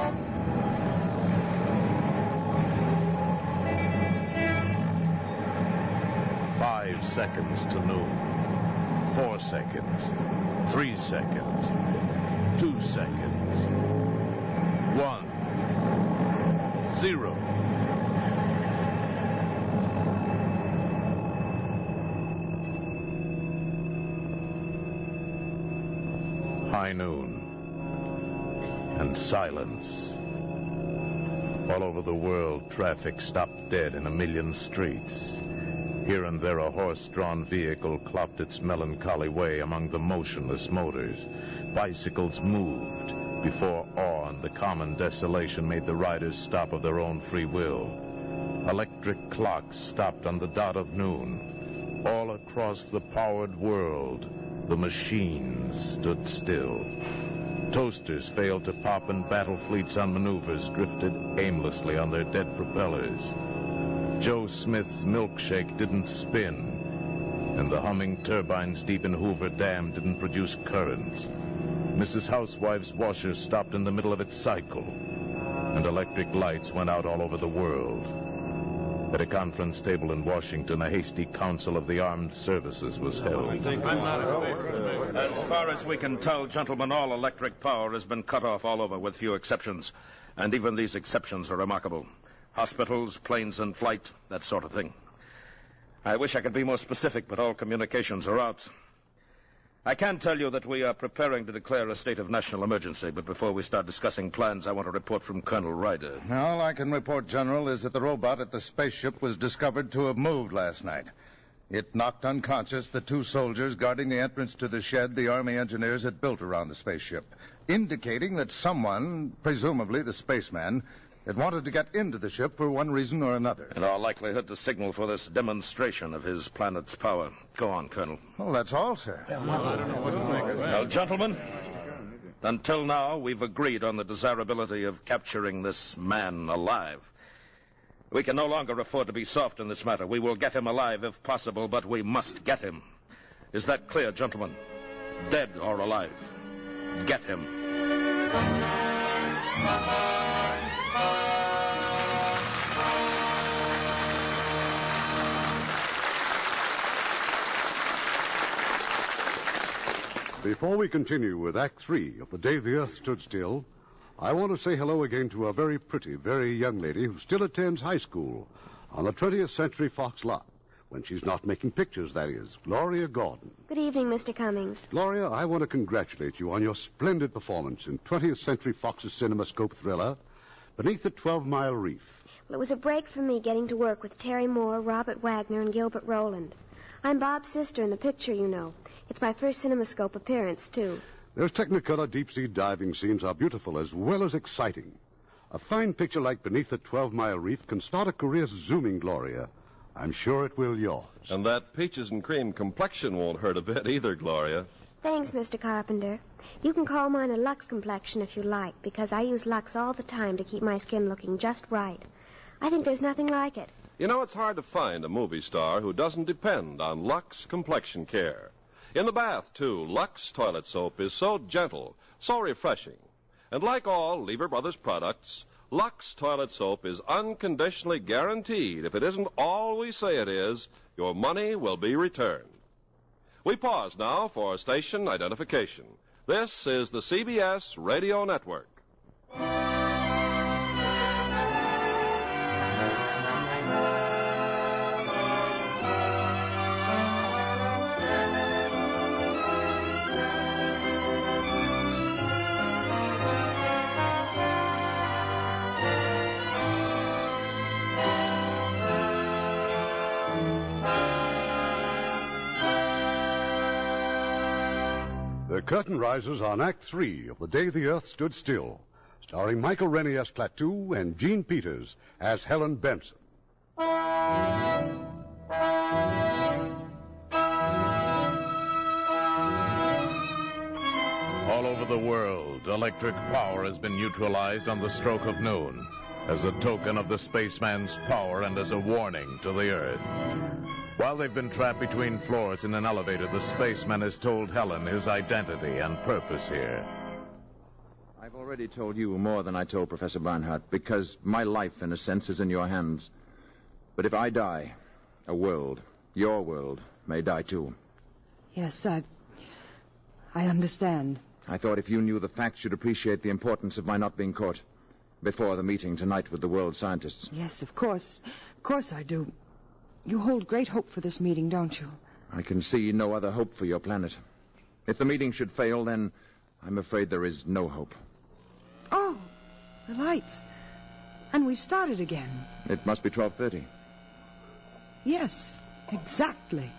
S3: Five Five seconds to noon. Four seconds. Three seconds. Two seconds. One. Zero. High noon. And silence. All over the world, traffic stopped dead in a million streets. Here and there, a horse-drawn vehicle clopped its melancholy way among the motionless motors. Bicycles moved before awe and the common desolation made the riders stop of their own free will. Electric clocks stopped on the dot of noon. All across the powered world, the machines stood still. Toasters failed to pop and battle fleets on maneuvers drifted aimlessly on their dead propellers. Joe Smith's milkshake didn't spin, and the humming turbines deep in Hoover Dam didn't produce current. Missus Housewife's washer stopped in the middle of its cycle, and electric lights went out all over the world. At a conference table in Washington, a hasty council of the armed services was held.
S21: As far as we can tell, gentlemen, all electric power has been cut off all over, with few exceptions. And even these exceptions are remarkable. Hospitals, planes in flight, that sort of thing. I wish I could be more specific, but all communications are out. I can tell you that we are preparing to declare a state of national emergency, but before we start discussing plans, I want a report from Colonel Ryder.
S12: All I can report, General, is that the robot at the spaceship was discovered to have moved last night. It knocked unconscious the two soldiers guarding the entrance to the shed the Army engineers had built around the spaceship, indicating that someone, presumably the spaceman, had wanted to get into the ship for one reason or another.
S21: In all likelihood, to signal for this demonstration of his planet's power. Go on, Colonel.
S12: Well, that's all, sir.
S21: Well, gentlemen, until now, we've agreed on the desirability of capturing this man alive. We can no longer afford to be soft in this matter. We will get him alive if possible, but we must get him. Is that clear, gentlemen? Dead or alive. Get him.
S1: Before we continue with Act Three of The Day the Earth Stood Still, I want to say hello again to a very pretty, very young lady who still attends high school on the twentieth Century Fox lot. When she's not making pictures, that is. Gloria Gordon.
S22: Good evening, Mister Cummings.
S1: Gloria, I want to congratulate you on your splendid performance in twentieth Century Fox's CinemaScope thriller, Beneath the Twelve-Mile Reef.
S22: Well, it was a break for me getting to work with Terry Moore, Robert Wagner, and Gilbert Rowland. I'm Bob's sister in the picture, you know. It's my first CinemaScope appearance, too.
S1: Those Technicolor deep-sea diving scenes are beautiful as well as exciting. A fine picture like Beneath the Twelve-Mile Reef can start a career zooming, Gloria. I'm sure it will yours.
S2: And that peaches and cream complexion won't hurt a bit either, Gloria.
S22: Thanks, Mister Carpenter. You can call mine a Lux complexion if you like, because I use Lux all the time to keep my skin looking just right. I think there's nothing like it.
S2: You know, it's hard to find a movie star who doesn't depend on Lux complexion care. In the bath, too, Lux toilet soap is so gentle, so refreshing. And like all Lever Brothers products, Lux toilet soap is unconditionally guaranteed. If it isn't all we say it is, your money will be returned. We pause now for station identification. This is the C B S Radio Network.
S1: The curtain rises on Act Three of The Day the Earth Stood Still, starring Michael Rennie as Klaatu and Jean Peters as Helen Benson.
S3: All over the world, electric power has been neutralized on the stroke of noon, as a token of the spaceman's power and as a warning to the Earth. While they've been trapped between floors in an elevator, the spaceman has told Helen his identity and purpose here.
S20: I've already told you more than I told Professor Barnhart, because my life, in a sense, is in your hands. But if I die, a world, your world, may die too.
S14: Yes, I... I understand.
S20: I thought if you knew the facts, you'd appreciate the importance of my not being caught before the meeting tonight with the world scientists.
S14: Yes, of course. Of course I do. You hold great hope for this meeting, don't you?
S20: I can see no other hope for your planet. If the meeting should fail, then I'm afraid there is no hope.
S14: Oh, the lights. And we started again.
S20: It must be twelve thirty.
S14: Yes, exactly.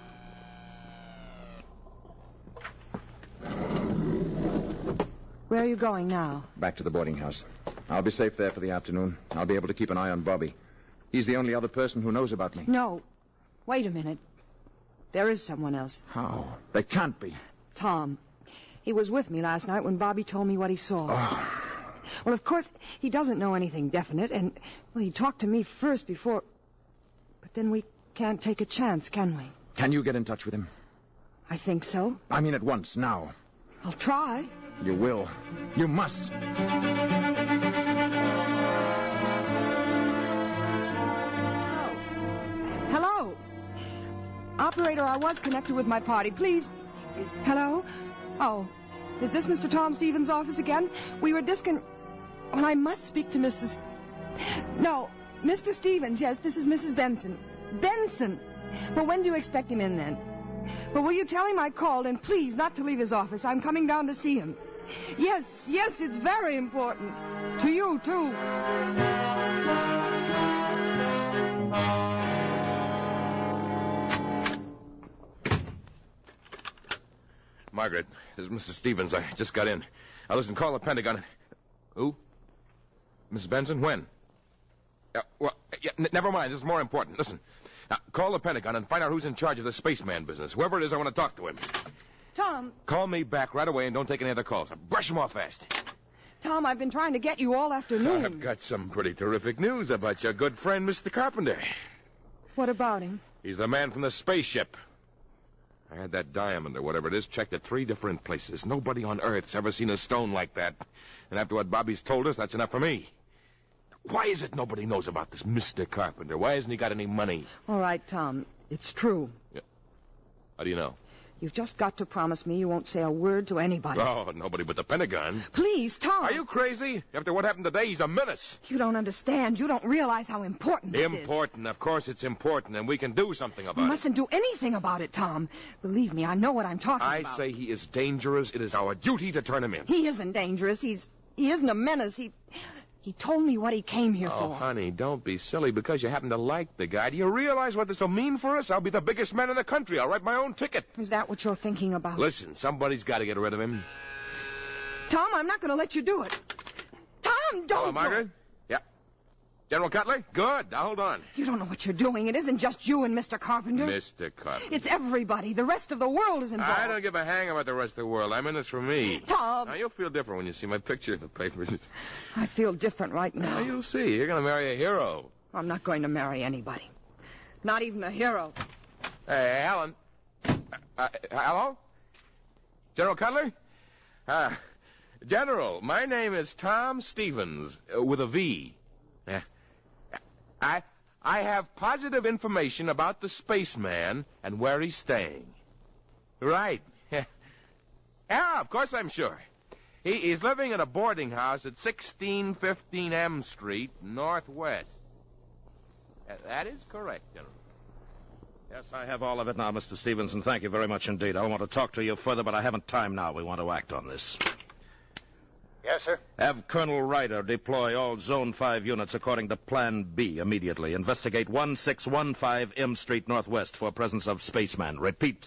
S14: Where are you going now?
S20: Back to the boarding house. I'll be safe there for the afternoon. I'll be able to keep an eye on Bobby. He's the only other person who knows about me.
S14: No. Wait a minute. There is someone else.
S20: How? They can't be.
S14: Tom. He was with me last night when Bobby told me what he saw.
S20: Oh.
S14: Well, of course, he doesn't know anything definite, and, well, he talked to me first before... But then we can't take a chance, can we?
S20: Can you get in touch with him?
S14: I think so.
S20: I mean at once, now.
S14: I'll try.
S20: You will. You must.
S14: Hello. Hello. Operator, I was connected with my party. Please. Hello? Oh. Is this Mister Tom Stevens' office again? We were discon... Well, I must speak to Mister S... No, Mister Stevens. Yes, this is Missus Benson. Benson! Well, when do you expect him in, then? Well, will you tell him I called, and please not to leave his office. I'm coming down to see him. Yes, yes, it's very important. To you, too.
S16: Margaret, this is Mister Stevens. I just got in. Now, listen, call the Pentagon. Who? Missus Benson? When? Uh, well, yeah, n- never mind. This is more important. Listen, now, call the Pentagon and find out who's in charge of the spaceman business. Whoever it is, I want to talk to him.
S14: Tom.
S16: Call me back right away and don't take any other calls. Brush them off fast.
S14: Tom, I've been trying to get you all afternoon.
S16: I've got some pretty terrific news about your good friend, Mister Carpenter.
S14: What about him?
S16: He's the man from the spaceship. I had that diamond, or whatever it is, checked at three different places. Nobody on Earth's ever seen a stone like that. And after what Bobby's told us, that's enough for me. Why is it nobody knows about this Mister Carpenter? Why hasn't he got any money?
S14: All right, Tom. It's true.
S16: Yeah. How do you know?
S14: You've just got to promise me you won't say a word to anybody.
S16: Oh, nobody but the Pentagon.
S14: Please, Tom.
S16: Are you crazy? After what happened today, he's a menace.
S14: You don't understand. You don't realize how important this
S16: important. is. Important. Of course it's important, and we can do something about it.
S14: You mustn't do anything about it, Tom. Believe me, I know what I'm talking
S16: I
S14: about.
S16: I say he is dangerous. It is our duty to turn him in.
S14: He isn't dangerous. He's... He isn't a menace. He... He told me what he came here
S16: oh,
S14: for.
S16: Oh, honey, don't be silly because you happen to like the guy. Do you realize what this will mean for us? I'll be the biggest man in the country. I'll write my own ticket.
S14: Is that what you're thinking about?
S16: Listen, somebody's got to get rid of him.
S14: Tom, I'm not going to let you do it. Tom, don't...
S16: Hello, Margaret?
S14: Go.
S16: Yeah. General Cutler? Good. Now, hold on.
S14: You don't know what you're doing. It isn't just you and Mister Carpenter.
S16: Mister Carpenter.
S14: It's everybody. The rest of the world is involved.
S16: I don't give a hang about the rest of the world. I'm in this for me.
S14: Tom.
S16: Now, you'll feel different when you see my picture in the papers.
S14: I feel different right now.
S16: Now, you'll see. You're going to marry a hero.
S14: I'm not going to marry anybody. Not even a hero.
S16: Hey, Alan. Uh, uh, hello? General Cutler? Uh, General, my name is Tom Stevens, uh, with a V. Uh, I I have positive information about the spaceman and where he's staying. Right. Yeah, of course I'm sure. He, he's living in a boarding house at sixteen fifteen M Street, Northwest. Uh, that is correct, General.
S21: Yes, I have all of it now, Mister Stevens, and thank you very much indeed. I want to talk to you further, but I haven't time now. We want to act on this.
S6: Yes, sir?
S21: Have Colonel Ryder deploy all Zone five units according to Plan B immediately. Investigate one six one five M Street Northwest for presence of spaceman. Repeat.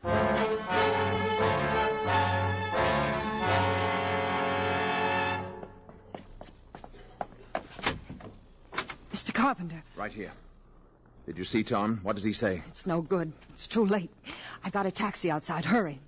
S14: Mister Carpenter.
S20: Right here. Did you see Tom? What does he say?
S14: It's no good. It's too late. I got a taxi outside. Hurry.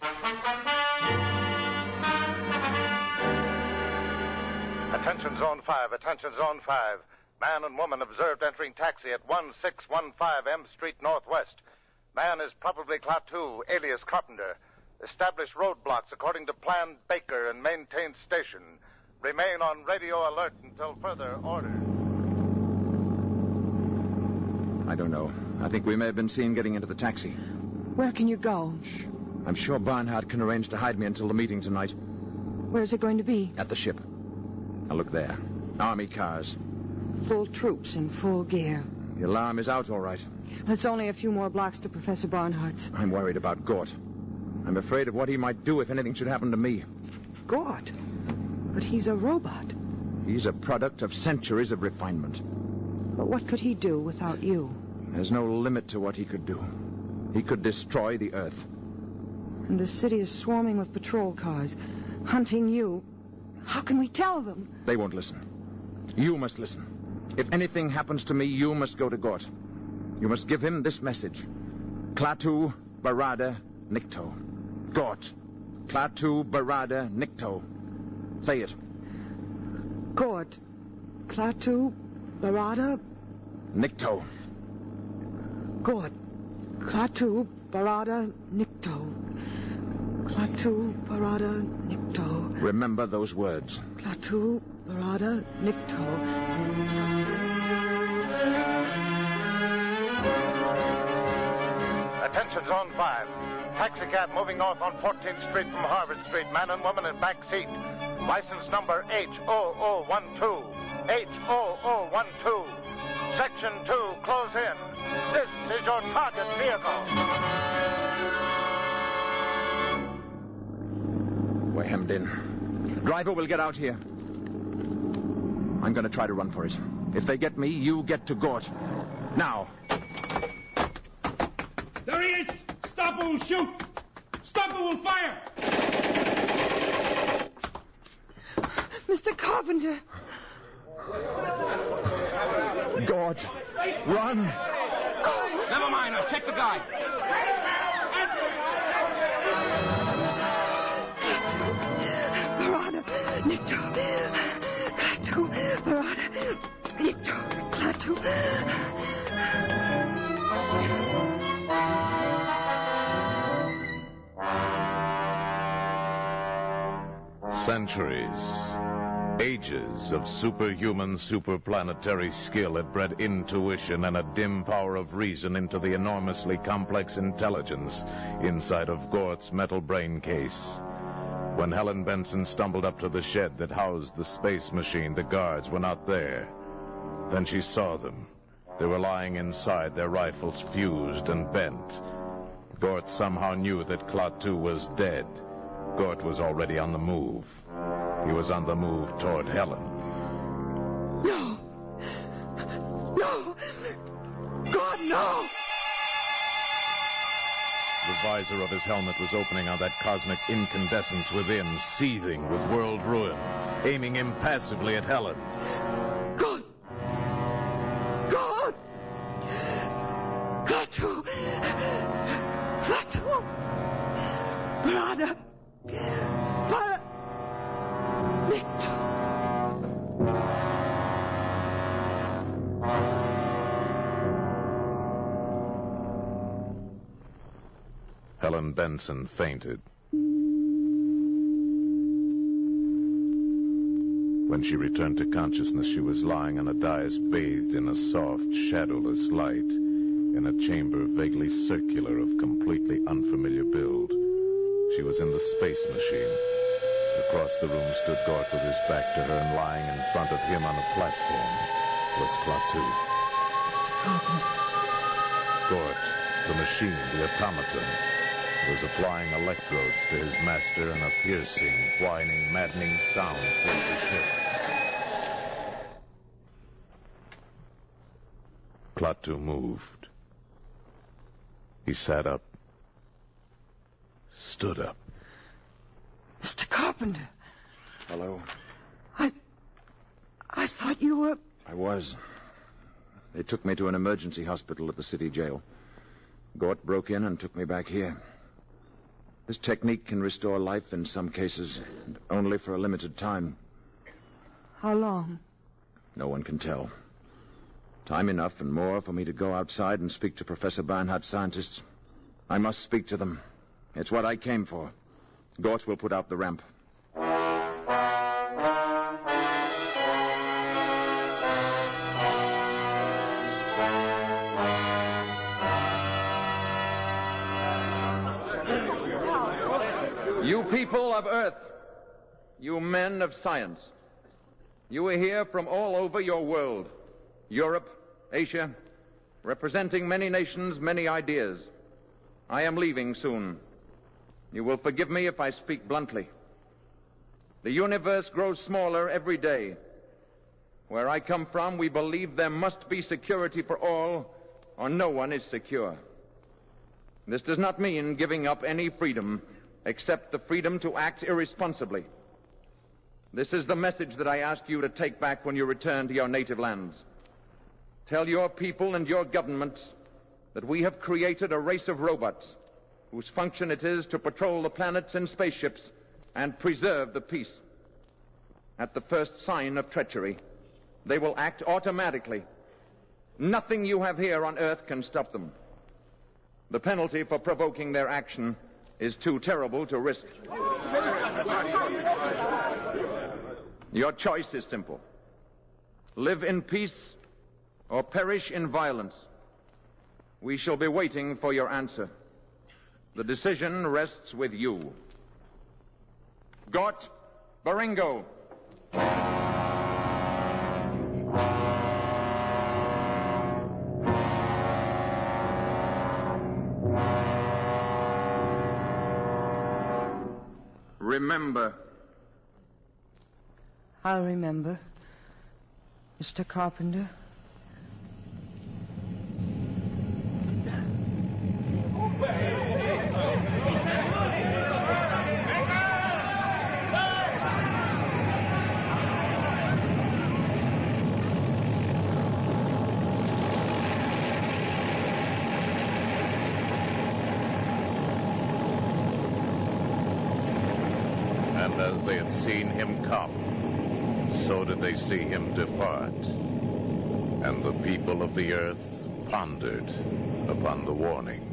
S12: Attention Zone five, attention Zone five. Man and woman observed entering taxi at one six one five M Street Northwest. Man is probably Klaatu, alias Carpenter. Establish roadblocks according to Plan Baker and maintain station. Remain on radio alert until further orders.
S20: I don't know. I think we may have been seen getting into the taxi.
S14: Where can you go?
S20: Shh. I'm sure Barnhart can arrange to hide me until the meeting tonight.
S14: Where's it going to be?
S20: At the ship. Now look there. Army cars.
S14: Full troops in full gear.
S20: The alarm is out all right.
S14: It's only a few more blocks to Professor Barnhart's.
S20: I'm worried about Gort. I'm afraid of what he might do if anything should happen to me.
S14: Gort? But he's a robot.
S20: He's a product of centuries of refinement.
S14: But what could he do without you?
S20: There's no limit to what he could do. He could destroy the Earth.
S14: And the city is swarming with patrol cars, hunting you. How can we tell them?
S20: They won't listen. You must listen. If anything happens to me, you must go to Gort. You must give him this message. Klaatu Barada Nikto. Gort. Klaatu Barada Nikto. Say it.
S14: Gort. Klaatu Barada
S20: Nikto.
S14: Gort. Klaatu Barada Nikto. Klaatu Barada Nikto.
S20: Remember those words.
S14: Klaatu Barada Nikto.
S12: Attention, Zone five. Taxi cab moving north on fourteenth Street from Harvard Street. Man and woman in back seat. License number H zero zero one two. H zero zero one two. Section two, close in. This is your target vehicle.
S20: We're hemmed in. Driver will get out here. I'm going to try to run for it. If they get me, you get to Gort. Now.
S5: There he is! Stop or we'll shoot! Stop or we'll fire!
S14: Mister Carpenter!
S20: Gort, run!
S5: Never mind, I'll check the guy.
S14: Barada, Nikto. Klaatu, Barada, Nikto. Klaatu.
S3: Centuries, ages of superhuman, superplanetary skill had bred intuition and a dim power of reason into the enormously complex intelligence inside of Gort's metal brain case. When Helen Benson stumbled up to the shed that housed the space machine, the guards were not there. Then she saw them. They were lying inside, their rifles fused and bent. Gort somehow knew that Klaatu was dead. Gort was already on the move. He was on the move toward Helen.
S14: No! No! God, no!
S3: The visor of his helmet was opening on that cosmic incandescence within, seething with world ruin, aiming impassively at Helen.
S14: God! God! Klaatu! Klaatu! Barada! Barada! Nikto!
S3: Helen Benson fainted. When she returned to consciousness, she was lying on a dais bathed in a soft, shadowless light in a chamber vaguely circular of completely unfamiliar build. She was in the space machine. Across the room stood Gort with his back to her, and lying in front of him on a platform was Klaatu.
S14: Mister Carpenter.
S3: Gort, the machine, the automaton, was applying electrodes to his master, and a piercing, whining, maddening sound filled the ship. Klaatu moved. He sat up. Stood up.
S14: Mister Carpenter.
S20: Hello.
S14: I... I thought you were...
S20: I was. They took me to an emergency hospital at the city jail. Gort broke in and took me back here. This technique can restore life in some cases, and only for a limited time.
S14: How long?
S20: No one can tell. Time enough and more for me to go outside and speak to Professor Barnhart's scientists. I must speak to them. It's what I came for. Gort will put out the ramp.
S11: people of Earth, you men of science, you are here from all over your world, Europe, Asia, representing many nations, many ideas. I am leaving soon. You will forgive me if I speak bluntly. The universe grows smaller every day. Where I come from, we believe there must be security for all, or no one is secure. This does not mean giving up any freedom, except the freedom to act irresponsibly. This is the message that I ask you to take back when you return to your native lands. Tell your people and your governments that we have created a race of robots whose function it is to patrol the planets in spaceships and preserve the peace. At the first sign of treachery, they will act automatically. Nothing you have here on Earth can stop them. The penalty for provoking their action is too terrible to risk. Your choice is simple. Live in peace or perish in violence. We shall be waiting for your answer. The decision rests with you. Gort Baringo. Remember.
S14: I'll remember, Mister Carpenter.
S3: And as they had seen him come, so did they see him depart. And the people of the earth pondered upon the warning.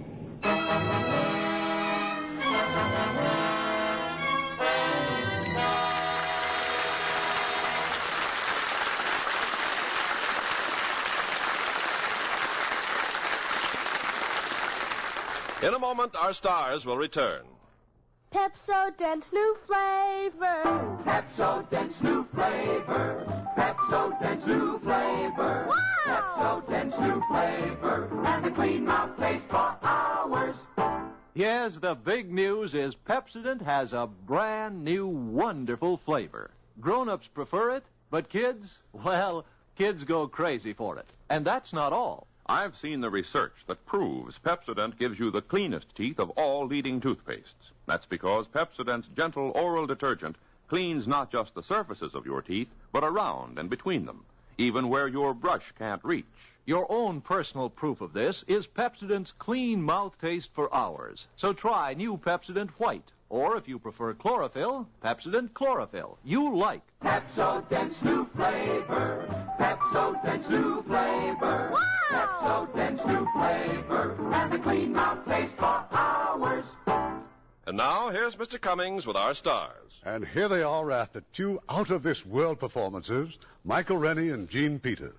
S2: In a moment, our stars will return.
S7: Pepsodent's new flavor.
S8: Pepsodent's new flavor. Pepsodent's new flavor.
S7: Wow!
S8: Pepsodent's new flavor. And the clean mouth taste for hours.
S23: Yes, the big news is Pepsodent has a brand new wonderful flavor. Grown-ups prefer it, but kids, well, kids go crazy for it. And that's not all.
S24: I've seen the research that proves Pepsodent gives you the cleanest teeth of all leading toothpastes. That's because Pepsodent's gentle oral detergent cleans not just the surfaces of your teeth, but around and between them, even where your brush can't reach.
S23: Your own personal proof of this is Pepsodent's clean mouth taste for hours. So try new Pepsodent White. Or if you prefer chlorophyll, Pepsodent Chlorophyll. You like
S8: Pepsodent's new flavor. Pepsodent's new flavor.
S7: Wow!
S8: Pepsodent's new flavor. And the clean mouth taste for hours.
S2: And now, here's Mister Cummings with our stars.
S1: And here they are after two out-of-this-world performances, Michael Rennie and Gene Peters.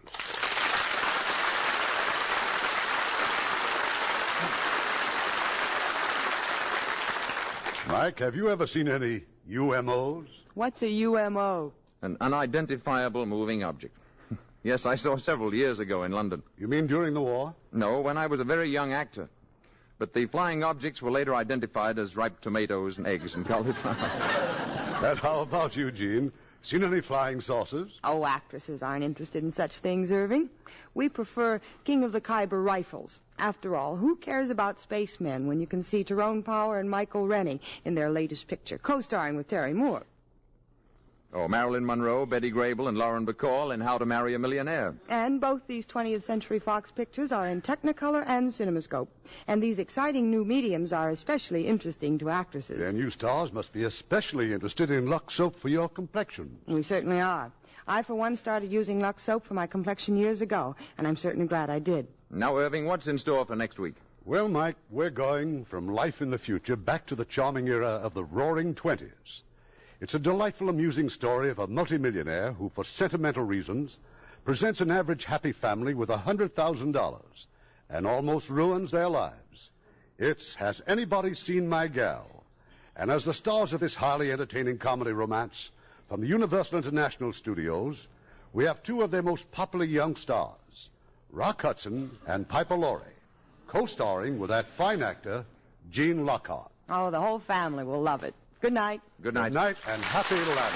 S1: Mike, have you ever seen any U M Os?
S14: What's a U M O?
S11: An unidentifiable moving object. Yes, I saw several years ago in London.
S1: You mean during the war?
S11: No, when I was a very young actor. But the flying objects were later identified as ripe tomatoes and eggs and cauliflower.
S1: And how about you, Gene? Seen any flying saucers?
S14: Oh, actresses aren't interested in such things, Irving. We prefer King of the Khyber rifles. After all, who cares about spacemen when you can see Tyrone Power and Michael Rennie in their latest picture, co-starring with Terry Moore?
S11: Oh, Marilyn Monroe, Betty Grable, and Lauren Bacall in How to Marry a Millionaire.
S14: And both these twentieth Century Fox pictures are in Technicolor and CinemaScope. And these exciting new mediums are especially interesting to actresses.
S1: Then you stars must be especially interested in Lux soap for your complexion.
S14: We certainly are. I, for one, started using Lux soap for my complexion years ago, and I'm certainly glad I did.
S11: Now, Irving, what's in store for next week?
S1: Well, Mike, we're going from life in the future back to the charming era of the Roaring Twenties. It's a delightful, amusing story of a multimillionaire who, for sentimental reasons, presents an average happy family with one hundred thousand dollars and almost ruins their lives. It's Has Anybody Seen My Gal? And as the stars of this highly entertaining comedy romance from the Universal International Studios, we have two of their most popular young stars, Rock Hudson and Piper Laurie, co-starring with that fine actor, Gene Lockhart.
S4: Oh, the whole family will love it. Good night.
S1: Good night. Good night, and happy landing.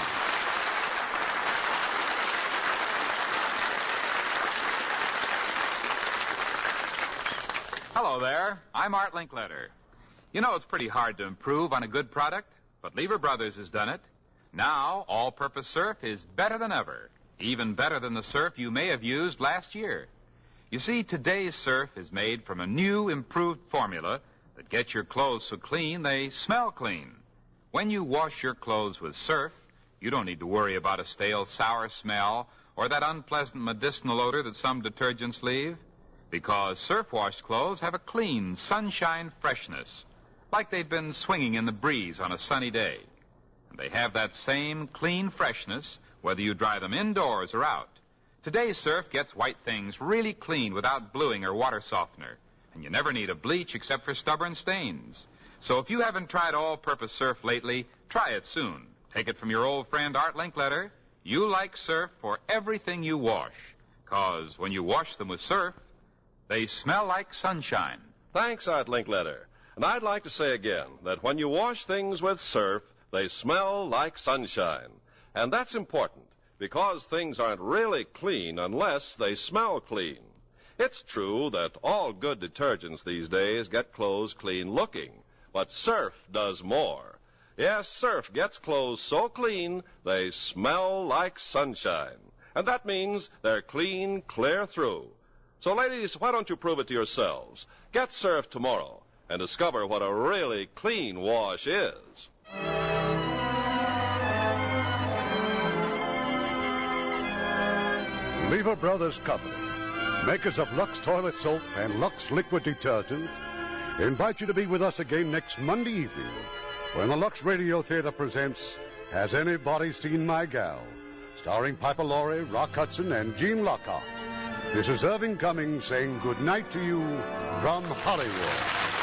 S9: Hello there. I'm Art Linkletter. You know it's pretty hard to improve on a good product, but Lever Brothers has done it. Now, all-purpose surf is better than ever, even better than the surf you may have used last year. You see, today's surf is made from a new, improved formula that gets your clothes so clean they smell clean. When you wash your clothes with surf, you don't need to worry about a stale, sour smell or that unpleasant medicinal odor that some detergents leave, because surf-washed clothes have a clean, sunshine freshness, like they've been swinging in the breeze on a sunny day. And they have that same clean freshness whether you dry them indoors or out. Today's surf gets white things really clean without bluing or water softener, and you never need a bleach except for stubborn stains. So if you haven't tried all-purpose surf lately, try it soon. Take it from your old friend Art Linkletter. You like surf for everything you wash, 'cause when you wash them with surf, they smell like sunshine.
S2: Thanks, Art Linkletter. And I'd like to say again that when you wash things with surf, they smell like sunshine. And that's important, because things aren't really clean unless they smell clean. It's true that all good detergents these days get clothes clean looking, but Surf does more. Yes, Surf gets clothes so clean they smell like sunshine. And that means they're clean clear through. So, ladies, why don't you prove it to yourselves? Get Surf tomorrow and discover what a really clean wash is.
S1: Lever Brothers Company, makers of Lux Toilet Soap and Lux Liquid Detergent, invite you to be with us again next Monday evening when the Lux Radio Theater presents Has Anybody Seen My Gal? Starring Piper Laurie, Rock Hudson, and Gene Lockhart. This is Irving Cummings saying good night to you from Hollywood.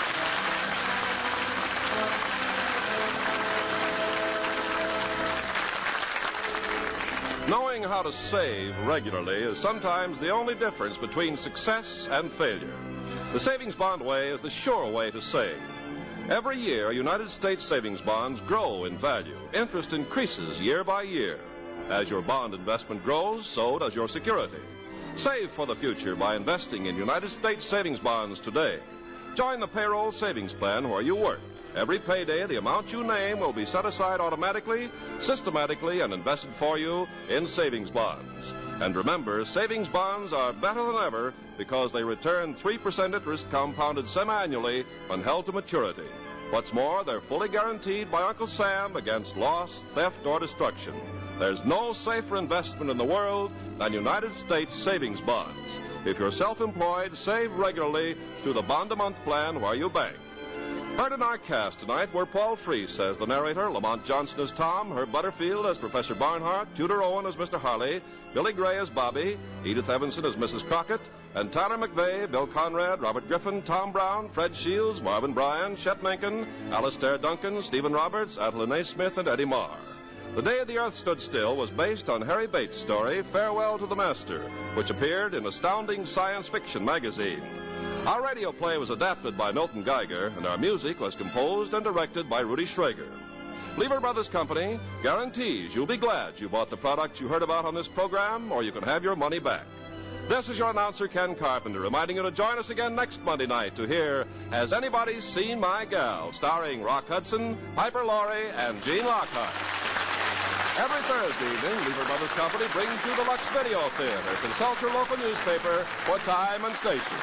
S2: Knowing how to save regularly is sometimes the only difference between success and failure. The Savings Bond way is the sure way to save. Every year, United States savings bonds grow in value. Interest increases year by year. As your bond investment grows, so does your security. Save for the future by investing in United States savings bonds today. Join the payroll savings plan where you work. Every payday, the amount you name will be set aside automatically, systematically, and invested for you in savings bonds. And remember, savings bonds are better than ever because they return three percent interest compounded semi-annually when held to maturity. What's more, they're fully guaranteed by Uncle Sam against loss, theft, or destruction. There's no safer investment in the world than United States savings bonds. If you're self-employed, save regularly through the bond-a-month plan where you bank. Heard in our cast tonight were Paul Freese as the narrator, Lamont Johnson as Tom, Herb Butterfield as Professor Barnhart, Tudor Owen as Mister Harley, Billy Gray as Bobby, Edith Evanson as Missus Crockett, and Tyler McVeigh, Bill Conrad, Robert Griffin, Tom Brown, Fred Shields, Marvin Bryan, Shep Menken, Alastair Duncan, Stephen Roberts, Athelin A. Smith, and Eddie Marr. The Day the Earth Stood Still was based on Harry Bates' story, Farewell to the Master, which appeared in Astounding Science Fiction magazine. Our radio play was adapted by Milton Geiger, and our music was composed and directed by Rudy Schrager. Lever Brothers Company guarantees you'll be glad you bought the product you heard about on this program, or you can have your money back. This is your announcer, Ken Carpenter, reminding you to join us again next Monday night to hear Has Anybody Seen My Gal? Starring Rock Hudson, Piper Laurie, and Gene Lockhart. Every Thursday evening, Lever Brothers Company brings you the Lux Video Theater. Consult your local newspaper for time and station.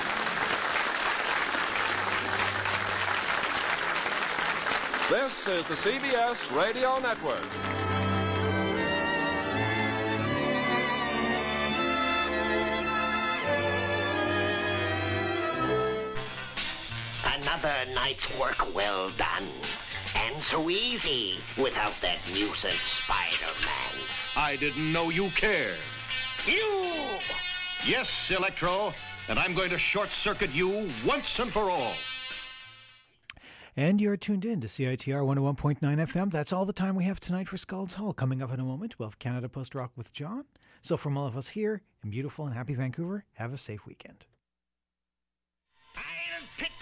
S2: This is the C B S Radio Network.
S10: Another night's work well done. And so easy without that nuisance Spider-Man.
S17: I didn't know you cared.
S10: You!
S17: Yes, Electro, and I'm going to short-circuit you once and for all.
S13: And you're tuned in to C I T R one oh one point nine F M. That's all the time we have tonight for Scald's Hall. Coming up in a moment, we'll have Canada Post Rock with John. So from all of us here in beautiful and happy Vancouver, have a safe weekend.